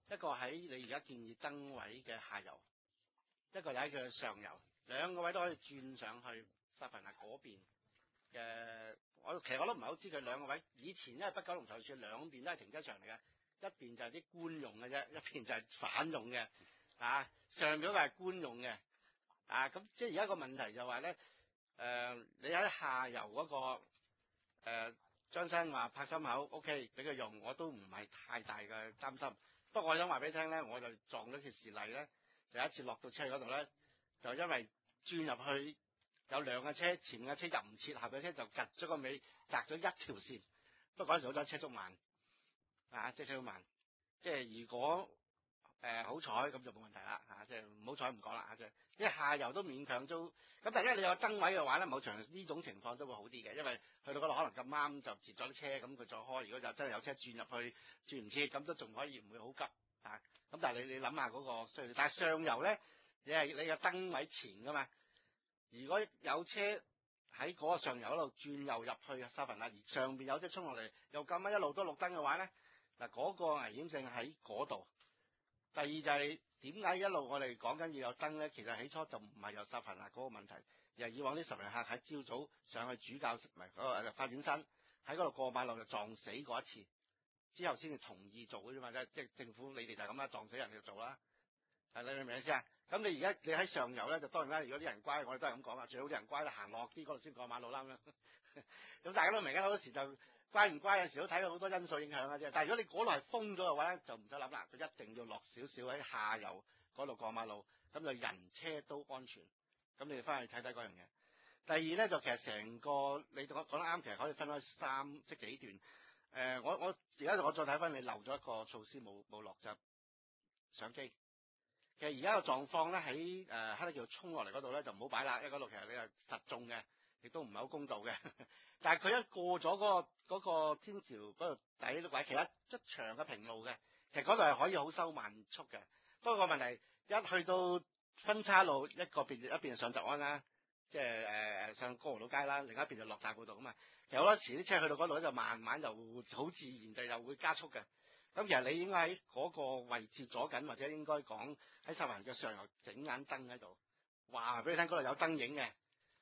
一個喺你而家建議燈位嘅下游，一個喺佢嘅上游，兩個位都可以轉上去沙凡亞嗰邊嘅。我其實我都唔係好知佢兩個位。以前因為北九龍投注兩邊都係停車場嚟嘅，一邊就係啲官用嘅啫，一邊就係反用嘅。啊，上邊嗰個係官用嘅。啊，咁即係而家個問題就話咧，誒、呃，你喺下游嗰、那個誒、呃、張生話拍心口 ，OK， 俾佢用，我都唔係太大嘅擔心。不過我想話俾你聽咧，我就撞咗件事例咧，就有一次落到車嗰度咧，就因為轉入去有兩架車，前面嘅車入唔切，後邊嘅車就趌咗個尾，擲咗一條線。不過嗰陣時好多車速慢，啊，即係車速慢，即係如果。誒、呃、好彩咁就冇問題啦嚇，即係唔好彩唔講啦嚇，即係因為下游都勉強租，咁但係因為你有燈位嘅話咧，某場呢種情況都會好啲嘅，因為去到嗰度可能咁啱就截咗啲車，咁佢再開，如果就真係有車轉入去轉唔切，咁都仲可以唔會好急嚇。咁、啊、但係你你諗下嗰個需要，但係上游咧，你係你嘅燈位前噶嘛，如果有車喺嗰個上游嗰度轉又入去沙份啦，而上邊有車衝落嚟，又咁啱一路都綠燈嘅話咧，嗱、那、嗰個危險性喺嗰度。第二就係點解一路我哋講緊要有燈咧？其實起初就唔係有沙份啦嗰個問題，而係以往啲十零客喺朝早上去主教唔係嗰個發展新喺嗰度過馬路就撞死過一次，之後先至同意做嘅啫嘛，即係即係政府你哋就係咁啦，撞死人就做啦。係你明唔明意思啊？咁你而家你喺上游咧，就當然啦。如果啲人乖，我哋都係咁講啊，最好啲人乖啦，行落啲嗰度先過馬路啦咁。咁大家都明嘅，好多時就。乖唔乖有時都睇到好多因素影響嘅啫，但係如果你嗰度係封咗嘅話咧，就唔使諗啦，佢一定要落少少喺下游嗰度過馬路，咁就人車都安全。咁你哋翻去睇睇嗰樣嘢。第二咧就其實成個你講講得啱，其實可以分開三即幾段。誒、呃，我我而家我再睇翻你漏咗一個措施冇冇落就相機。其實而家個狀況咧喺誒黑得叫衝落嚟嗰度咧就唔好擺啦，因為嗰度其實你係實中嘅。亦都唔係好公道嘅，但係佢一過咗嗰、嗰個嗰個天橋嗰度底嗰位，其實一長嘅平路嘅，其實嗰度係可以好收慢速嘅。不過個問題一去到分叉路，一個邊一邊上澤安啦，即係誒上歌湖道街啦，另一邊就落大埔道咁嘛。其實好多時啲車去到嗰度咧，就慢慢就好自然就又會加速嘅。咁其實你應該喺嗰個位置左緊，或者應該講喺沙環嘅上游整眼燈喺度，話俾你聽嗰度有燈影嘅。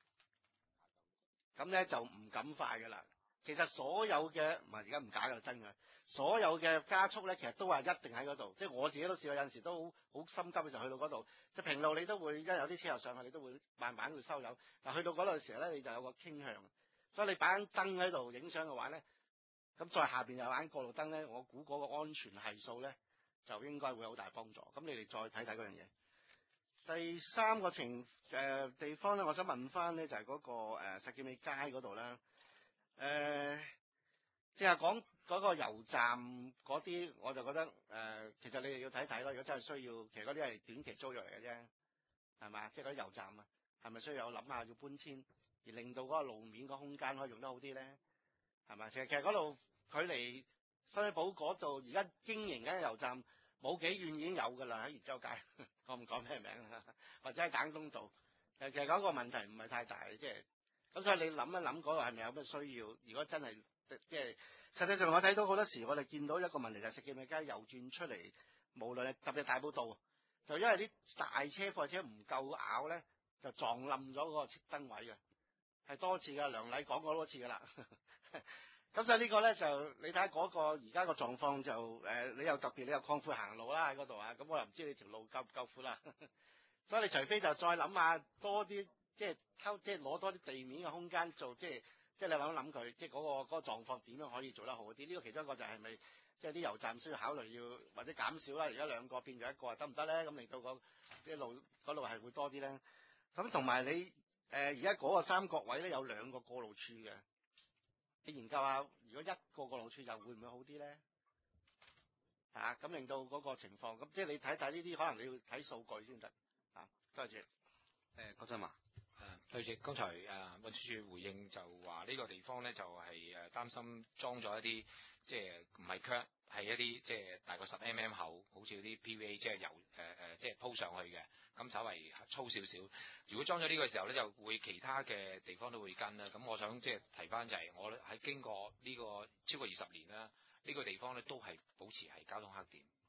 咁咧就唔敢快嘅啦。其實所有嘅唔係而家唔假嘅真嘅，所有嘅加速咧，其實都係一定喺嗰度。即係我自己都試過有陣時都好好心急嘅時候去到嗰度，即係平路你都會一有啲車又上去，你都會慢慢會收油。但去到嗰度嘅時候咧，你就有個傾向。所以你擺緊燈喺度影相嘅話咧，咁再下邊有盞過路燈咧，我估嗰個安全係數咧就應該會好大幫助。咁你哋再睇睇嗰樣嘢。第三個情誒、呃、地方咧，我想問翻咧就係、是、嗰、那個誒、呃、石硤尾街嗰度啦。誒，即係講嗰個油站嗰啲，我就覺得誒、呃，其實你哋要睇睇咯。如果真係需要，其實嗰啲係短期租約嚟嘅啫，係嘛？即係嗰啲油站啊，係咪需要有諗下要搬遷，而令到嗰個路面個空間可以用得好啲咧？係咪？其實其實嗰度距離深水埗嗰度而家經營緊嘅油站。冇幾遠已經有㗎啦，喺元州街，我唔講咩名啦，或者喺簡東道。其實嗰個問題唔係太大，即係咁，所以你諗一諗嗰度係咪有咩需要？如果真係即係實際上我睇到好多時，我哋見到一個問題就係石硤尾街右轉出嚟，無論係特別大埔道，就因為啲大車貨車唔夠咬咧，就撞冧咗嗰個燈位嘅，係多次㗎，梁禮講過多次㗎啦。咁所以呢個咧就你睇下嗰個而家個狀況就誒、呃，你又特別你又擴闊行路啦喺嗰度啊，咁我又唔知你條路夠唔夠闊啦。所以你除非就再諗下多啲，即係偷即係攞多啲地面嘅空間做，即係即係你諗諗佢，即係嗰、嗰個嗰、嗰個狀況點樣可以做得好啲？呢、呢個其中一個就係咪即係啲油站需要考慮要或者減少啦？而家兩個變咗一個，得唔得咧？咁令到、嗰個啲路嗰度係會多啲咧。咁同埋你誒而家嗰個三角位咧有兩個過路處嘅。你研究下，如果一個過路處又會唔會好啲咧？啊，咁令到嗰個情況，咁即係你睇睇呢啲，可能你要睇數據先得。啊，多謝。 誒，郭振華。 誒，對住剛才誒運輸署回應就話呢個地方咧就係誒擔心裝咗一啲即係唔係 curb 係一啲即係大概十 mm 厚，好似啲 P V A 即係油誒誒即係鋪上去嘅，咁稍微粗少少。如果裝咗呢個時候咧，就會其他嘅地方都會跟啦。咁我想即係提翻就係我喺經過呢個超過二十年啦，呢個地方咧都係保持係交通黑點。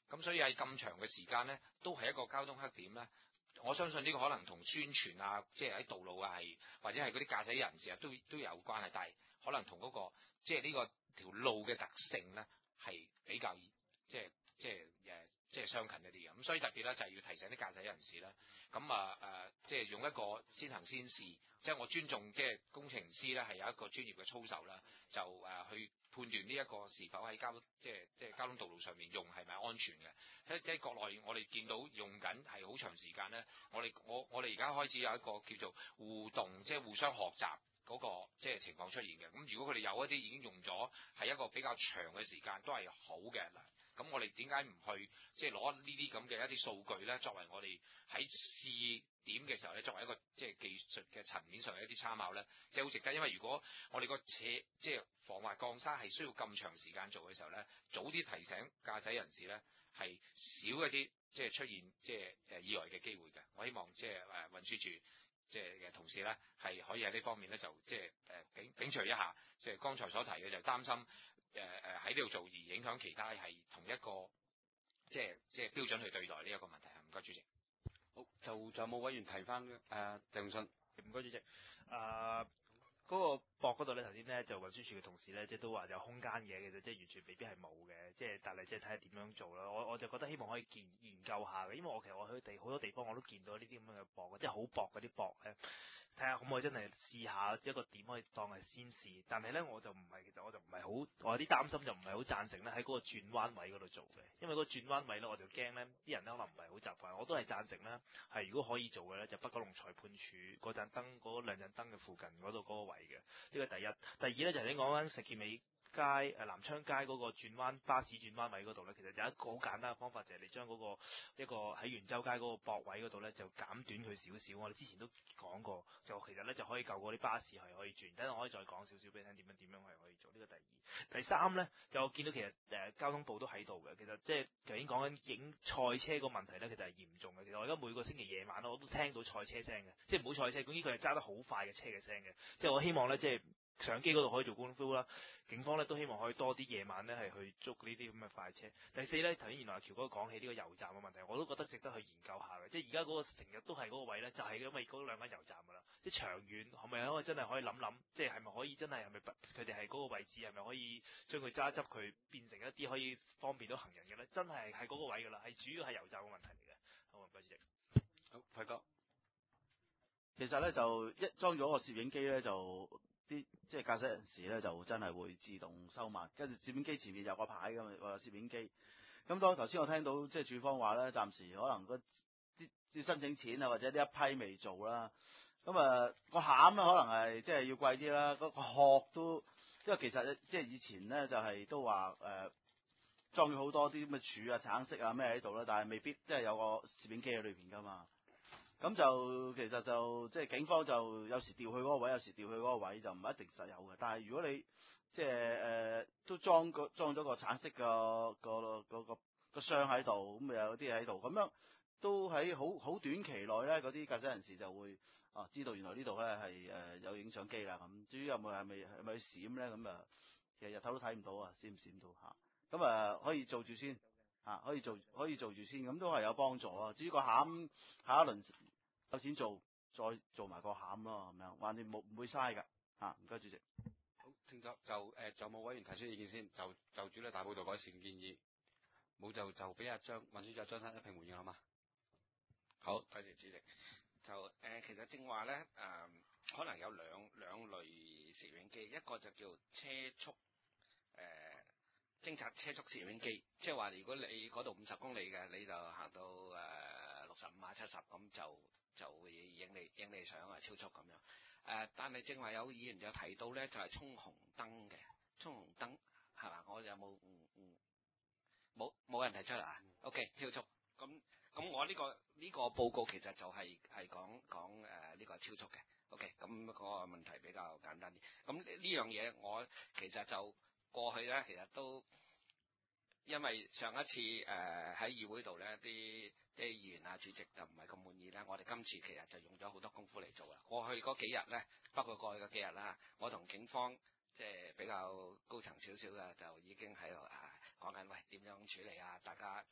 咁所以喺咁長嘅時間咧，都係一個交通黑點咧。我相信呢個可能同宣傳啊，即係喺道路啊，係或者係嗰啲駕駛人士啊，都都有關係，但係可能同嗰、嗰個即係呢個條路嘅特性咧，係比較即係即係誒即係相近一啲嘅。咁所以特別咧就係要提醒啲駕駛人士啦。咁啊誒，即係用一個先行先試，即係我尊重即係工程師咧係有一個專業嘅操守啦，就誒、呃、去判斷呢一個是否喺交即係即係交通道路上面用係咪安全嘅。喺即係國內我哋見到用緊係好長時間咧，我哋我我哋而家開始有一個叫做互動，即係互相學習嗰個即係情況出現嘅。咁如果佢哋有一啲已經用咗係一個比較長嘅時間，都係好嘅嗱。咁我哋點解唔去即係攞呢啲咁嘅一啲數據咧，作為我哋喺試點嘅時候咧，作為一個即係技術嘅層面上嘅一啲參考咧，即係好值得。因為如果我哋個斜即係防滑降沙係需要咁長時間做嘅時候咧，早啲提醒駕駛人士咧，係少一啲即係出現即係誒意外嘅機會嘅。我希望即係誒運輸署即係嘅同事咧，係可以喺呢方面咧就即係誒摒摒除一下，即係剛才所提嘅就擔心誒誒喺呢度做而影響其他係同一個即係即係標準去對待呢一個問題啊！唔該主席。 好，就就有冇委員提翻誒鄭泳舜？ 唔該主席。啊、嗰、個駁嗰度咧，頭先咧就運輸署嘅同事咧，即係都話有空間嘅，其實即係完全未必係冇嘅，即係但係即係睇下點樣做啦。我我就覺得希望可以研研究下嘅，因為我其實我去地好多地方我都見到呢啲咁樣嘅駁，即係好薄嗰啲駁咧。睇下可唔可以真係試下一個點可以當係先試，但係咧我就唔係，其實我就唔係好，我有啲擔心就唔係好贊成咧喺嗰個轉彎位嗰度做嘅，因為嗰個轉彎位咧我就驚咧啲人咧可能唔係好習慣，我都係贊成咧係如果可以做嘅咧就北九龍裁判處嗰盞燈嗰兩盞燈嘅附近嗰度嗰個位嘅，呢個第一。第二咧就係你講緊石硤尾街誒南昌街嗰個轉彎巴士轉彎位嗰度咧，其實有一個好簡單嘅方法，就係、是、你將嗰、那個一個喺元州街嗰個駁位嗰度咧，就減短佢少少。我哋之前都講過，就其實咧就可以救嗰啲巴士係可以轉。等陣我可以再講少少俾你聽點樣點樣係可以做。呢、這個第二，第三咧就我見到其實誒、呃、交通部都喺度嘅。其實即係頭先講緊影賽車個問題咧，其實係嚴重嘅。其實我而家每個星期夜晚咧，我都聽到賽車聲嘅，即係唔好賽車，總之佢係揸得好快嘅車嘅聲嘅。即係我希望咧，即係相機嗰度可以做功夫啦。警方咧都希望可以多啲夜晚咧係去捉呢啲咁嘅快車。第四咧，頭先原來阿喬哥講起呢個油站嘅問題，我都覺得值得去研究下嘅。即係而家嗰個成日都係嗰個位咧，就係、是、因為嗰兩間油站㗎啦。即係長遠係咪可以真係可以諗諗，即係係咪可以真係係咪佢哋係嗰個位置係咪可以將佢揸執佢變成一啲可以方便到行人嘅咧？真係係嗰個位㗎啦，係主要係油站嘅問題嚟嘅。好，唔該主席。 好，輝哥。 其實咧就一裝咗個攝影機咧就。啲即係駕駛人士咧就真係會自動收慢，跟住攝影機前面有個牌㗎嘛，話攝影機。咁當頭先我聽到即係署方話咧，暫時可能嗰啲啲申請錢啊或者呢一批未做啦。咁啊個餡咧可能係即係要貴啲啦，個殼都因為其實即係以前咧就係、是、都話誒、呃、裝咗好多啲咁嘅柱啊、橙色啊咩喺度啦，但係未必即係有個攝影機喺裏邊㗎嘛。咁就其實就即係警方就有時調去嗰個位，有時調去嗰個位就唔一定實有嘅。但係如果你即係誒都裝個裝咗個橙色個個個個個箱喺度，咁又有啲嘢喺度，咁樣都喺好好短期內咧，嗰啲駕駛人士就會啊知道原來呢度咧係誒有影相機啦。咁至於有冇係咪係咪閃咧？咁啊其實日頭都睇唔到啊，閃唔閃到嚇？咁啊可以做住先嚇，可以做可以做住先，咁都係有幫助啊。至於個餡下一輪。有錢做，再做埋個餡咯，咁樣，橫掂冇唔會嘥㗎，嚇，唔該主席。 好，清楚就誒，仲、呃、有冇委員提出意見先？就就主咧大埔道改善建議，冇就就俾阿張運輸署張生一併回應好嘛？ 好，多謝主席。就誒、呃，其實正話咧誒，可能有兩兩類攝影機，一個就叫車速誒、呃、偵察車速攝影機，即係話如果你嗰度五十公里嘅，你就行到誒六十五啊七十咁就。就會影你影你相啊，超速咁樣。誒、呃，但係正話有議員就提到咧，就係、是、衝紅燈嘅，衝紅燈係嘛？我有冇嗯嗯冇冇人提出啊、嗯、？OK， 超速。咁咁我呢、這個呢、這個報告其實就係、是、係講講誒呢個超速嘅。OK，咁個問題比較簡單啲。咁呢呢樣嘢我其實就過去咧，其實都因為上一次誒喺、呃、議會度咧啲。啲議員啊，主席就唔係咁滿意咧。我哋今次其實就用咗好多功夫嚟做啦。過去嗰幾日咧，包括過去嗰幾日啦，我同警方即係比較高層少少嘅，就已經喺度啊講緊，喂點樣處理啊？大家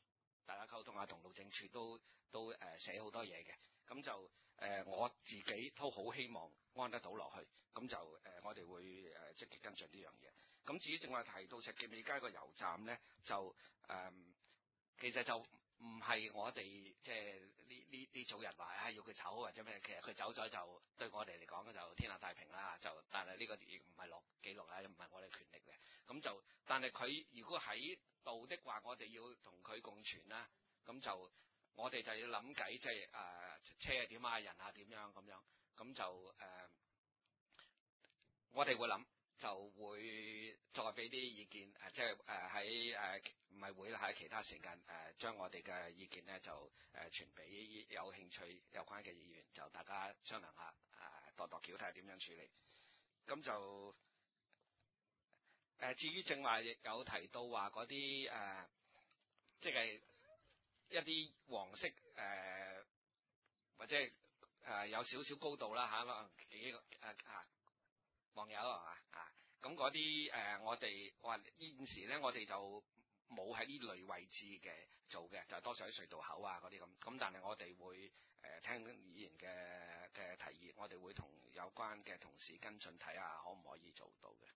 大家溝通下，同路政處都都誒、呃、寫好多嘢嘅。咁就誒、呃、我自己都好希望安得到落去，咁就誒、呃、我哋會誒、呃、積極跟進呢樣嘢。咁至於正話提到石硤尾街個油站咧，就誒、呃、其實就唔係我哋即係呢呢呢組人話啊要佢走或者咩，其實佢走咗就對我哋嚟講就天下太平啦。就但係呢個亦唔係落記錄啊，唔係我哋權力嘅。咁就但係佢如果喺度的話，我哋要同佢共存啦。咁就我哋就要諗計，即係誒車係點啊，人啊點樣咁樣。咁就誒、呃、我哋會諗。就會再俾啲意見，誒即係誒喺誒唔係會啦，喺其他時間誒、呃、將我哋嘅意見咧就誒傳俾有興趣有關嘅議員，就大家商量下誒度度橋睇下點樣處理。咁就誒、呃、至於正話亦有提到話嗰啲誒，即係一啲黃色誒、呃、或者誒、呃、有少少高度啦嚇，可能幾個誒啊。網友係嘛啊？咁嗰啲誒，我哋話現時咧，我哋就冇喺呢類位置嘅做嘅，就多數喺隧道口啊嗰啲咁。咁但係我哋會誒、呃、聽議員嘅嘅提議，我哋會同有關嘅同事跟進睇下可唔可以做到嘅。誒、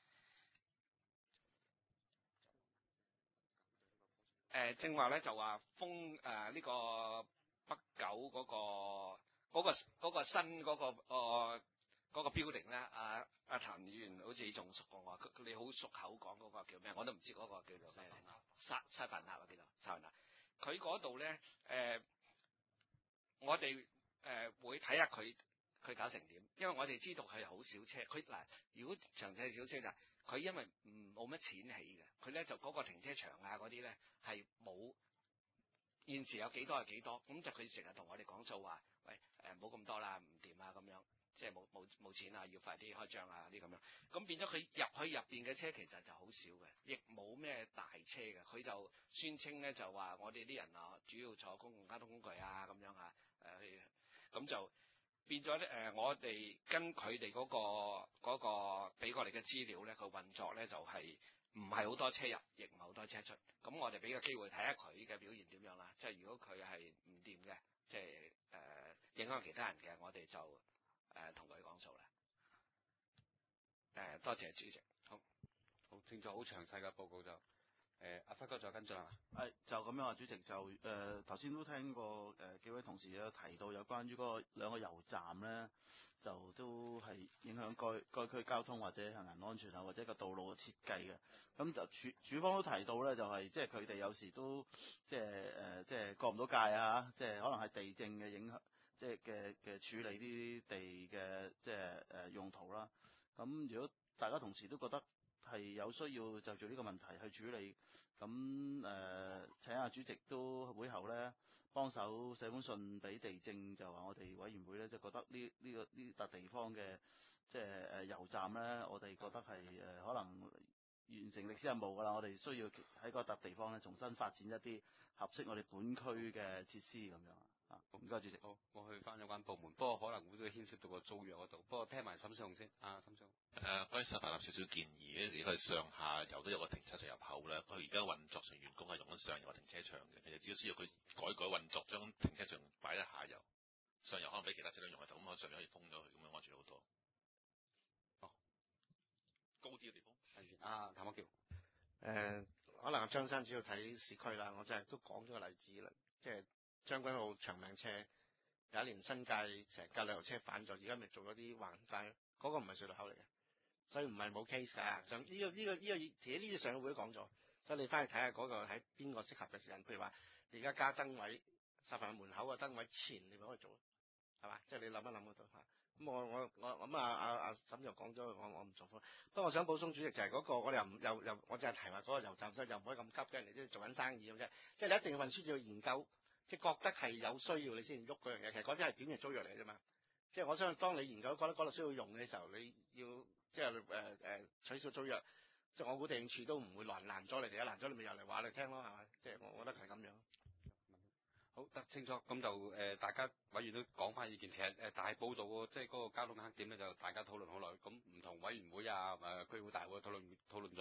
呃、正話咧就話封誒呢、呃這個北九嗰、那個嗰、那個那個新嗰、那個呃嗰個 building 咧，阿阿譚議員好似仲熟過我，佢你好熟口講嗰個叫咩？我都唔知嗰個叫做咩。沙沙凡納啊，叫做沙凡納。佢嗰度咧，誒、呃，我哋誒、呃、會睇下佢佢搞成點，因為我哋知道係好少車。佢嗱，如果詳細少車就係佢因為唔冇乜錢起嘅，佢咧就嗰個停車場啊嗰啲咧係冇現時有幾多係幾多，咁就佢成日同我哋講數話，喂誒冇咁多啦，唔掂啊咁樣。即係冇冇冇錢啊，要快啲開張啊啲咁樣，咁變咗佢入去入邊嘅車其實就好少嘅，亦冇咩大車嘅。佢就宣稱咧就話我哋啲人啊主要坐公共交通工具啊咁樣啊，誒、呃、咁就變咗咧誒，我哋跟佢哋嗰個嗰、嗰個俾過嚟嘅資料咧，佢運作咧就係唔係好多車入，亦唔係好多車出。咁我哋俾個機會睇下佢嘅表現點樣啦。即係如果佢係唔掂嘅，即係誒、呃、影響其他人嘅，我哋就。誒同佢講數啦，誒、呃、多謝主席，好， 好清楚，好詳細嘅報告就，誒、呃、阿輝哥再跟進啊， 係就咁樣啊，主席就誒頭先都聽過誒、呃、幾位同事有提到有關於嗰個兩個油站咧，就都係影響該該區交通或者行人安全啊，或者個道路嘅設計嘅。咁就署署方都提到咧，就係即係佢哋有時都即係誒即係過唔到界啊，即係可能係地政嘅影響。即係嘅嘅處理啲地嘅即係誒用途啦。咁如果大家同時都覺得係有需要就做呢個問題去處理，咁誒、呃、請阿主席都會後咧幫手寫封信俾地政，就話我哋委員會咧就覺得呢呢、這個呢笪地方嘅即係誒油站咧，我哋覺得係誒、呃、可能完成歷史任務㗎啦。我哋需要喺嗰笪地方咧重新發展一啲合適我哋本區嘅設施咁樣。唔該，主席。 好，我去翻有關部門，不過可能會都牽涉到個租約嗰度。不過聽埋沈生先，啊，沈生。 誒，可以沙凡納少少建議嘅，如果係上下游都有個停車場入口咧，佢而家運作上員工係用緊上游嘅停車場嘅，其實只要需要佢改改運作，將停車場擺喺下游，上游可能俾其他車輛用嘅，咁我上游可以封咗佢，咁樣安全好多。 哦， 高啲嘅地方。 係啊，譚克橋。 誒、呃，可能張生主要睇市區啦，我就係都講咗個例子啦，即係。將軍澳長命車有一年新界成架旅遊車反咗，而家咪做咗啲橫街，嗰、那個唔係隧道口嚟嘅，所以唔係冇 case 㗎。上呢、這個呢、這個呢、這個其實呢啲上會都講咗，所以你翻去睇下嗰個喺邊個適合嘅時間，譬如話你而家加燈位，沙凡門口個燈位前你咪可以做，係嘛？即係你諗一諗嗰度嚇。咁我我我咁啊啊啊沈又講咗，我我唔重複。不過我想補充主席就係嗰、那個，我哋又唔又又我淨係提話嗰個油站，所以又唔可以咁急嘅，人哋都做緊生意咁啫。即係你一定要運輸署要研究。即係覺得係有需要，你先喐嗰樣嘢。其實嗰啲係短期租約嚟嘅啫嘛。即係我相信，當你研究覺得嗰度需要用嘅時候，你要即係誒誒取消租約。即係我估地政處都唔會攔攔咗你哋，攔咗你咪又嚟話你聽咯，係咪？即係我覺得係咁樣。 好得清楚，咁就誒、呃、大家委員都講翻意見。其實誒、呃、大埔道即係嗰個交通黑點咧，就大家討論好耐。咁唔同委員會啊誒區會大會討論討論咗，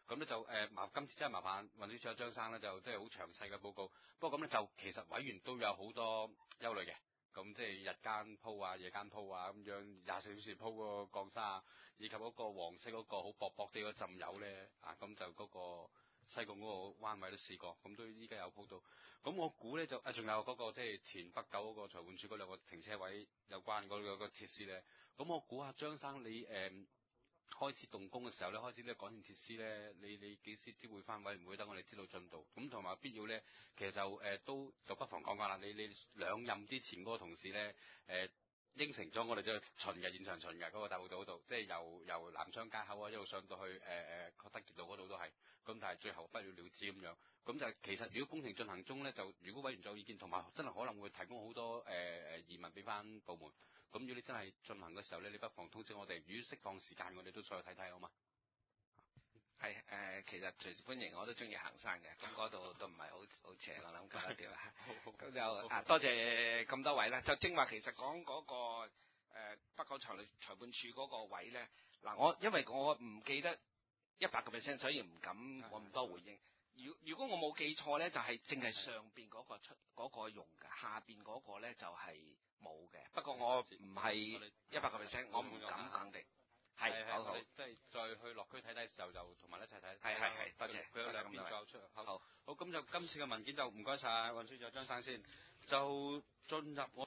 咁咧就誒、呃、麻今次真係麻煩運輸署有張生咧，就即係好詳細嘅報告。不過咁咧就其實委員都有好多憂慮嘅。咁即係日間鋪啊、夜間鋪啊咁樣，廿四小時鋪嗰個鋼沙啊，以及嗰個黃色嗰個好薄薄啲嗰浸油咧，啊咁就嗰個西貢嗰個灣位都試過，咁都依家有鋪到。咁我估咧就啊，仲有嗰、嗰個即係前北九嗰個財務處嗰兩個停車位有關嗰兩個設施咧。咁我估下張生你誒、嗯、開始動工嘅時候咧，開始咧改善設施咧，你你幾時知會翻委員會等我哋知道進度？咁同埋必要咧，其實就誒、呃、都就不妨講講啦。你你兩任之前嗰個同事咧誒、呃、應承咗我哋就巡嘅現場巡嘅嗰個大埔道嗰度，即係由由南昌街口啊一路上到去誒誒確德傑道嗰度都係。咁但係最後不了了之咁樣。咁就其實如果工程進行中咧，就如果委員有意見，同埋真係可能會提供好多誒誒、呃、疑問俾翻部門。咁如果你真係進行嘅時候咧，你不妨通知我哋。如果適當時間，我哋都再去睇睇好嘛？ 係誒、呃，其實隨時歡迎，我都中意行山嘅。咁嗰度都唔係好好斜，我諗搞得掂啦。咁就啊，多謝咁多位啦。就正話其實講嗰、那個誒、呃、北港財財判處嗰個位咧，嗱、我因為我唔記得一百個 percent，所以唔敢我咁多回應。如如果我冇記錯咧，就係淨係上邊嗰個出嗰、那個用嘅，下邊嗰個咧就係冇嘅。不過我唔係一百個 percent，我唔敢肯定。係，好好。 即係再去落區睇睇嘅時候，就同埋一齊睇。 係係係，多謝。 佢有兩邊再出。好， 好， 好，咁就今次嘅文件就唔該晒運輸署張生先，就進入我。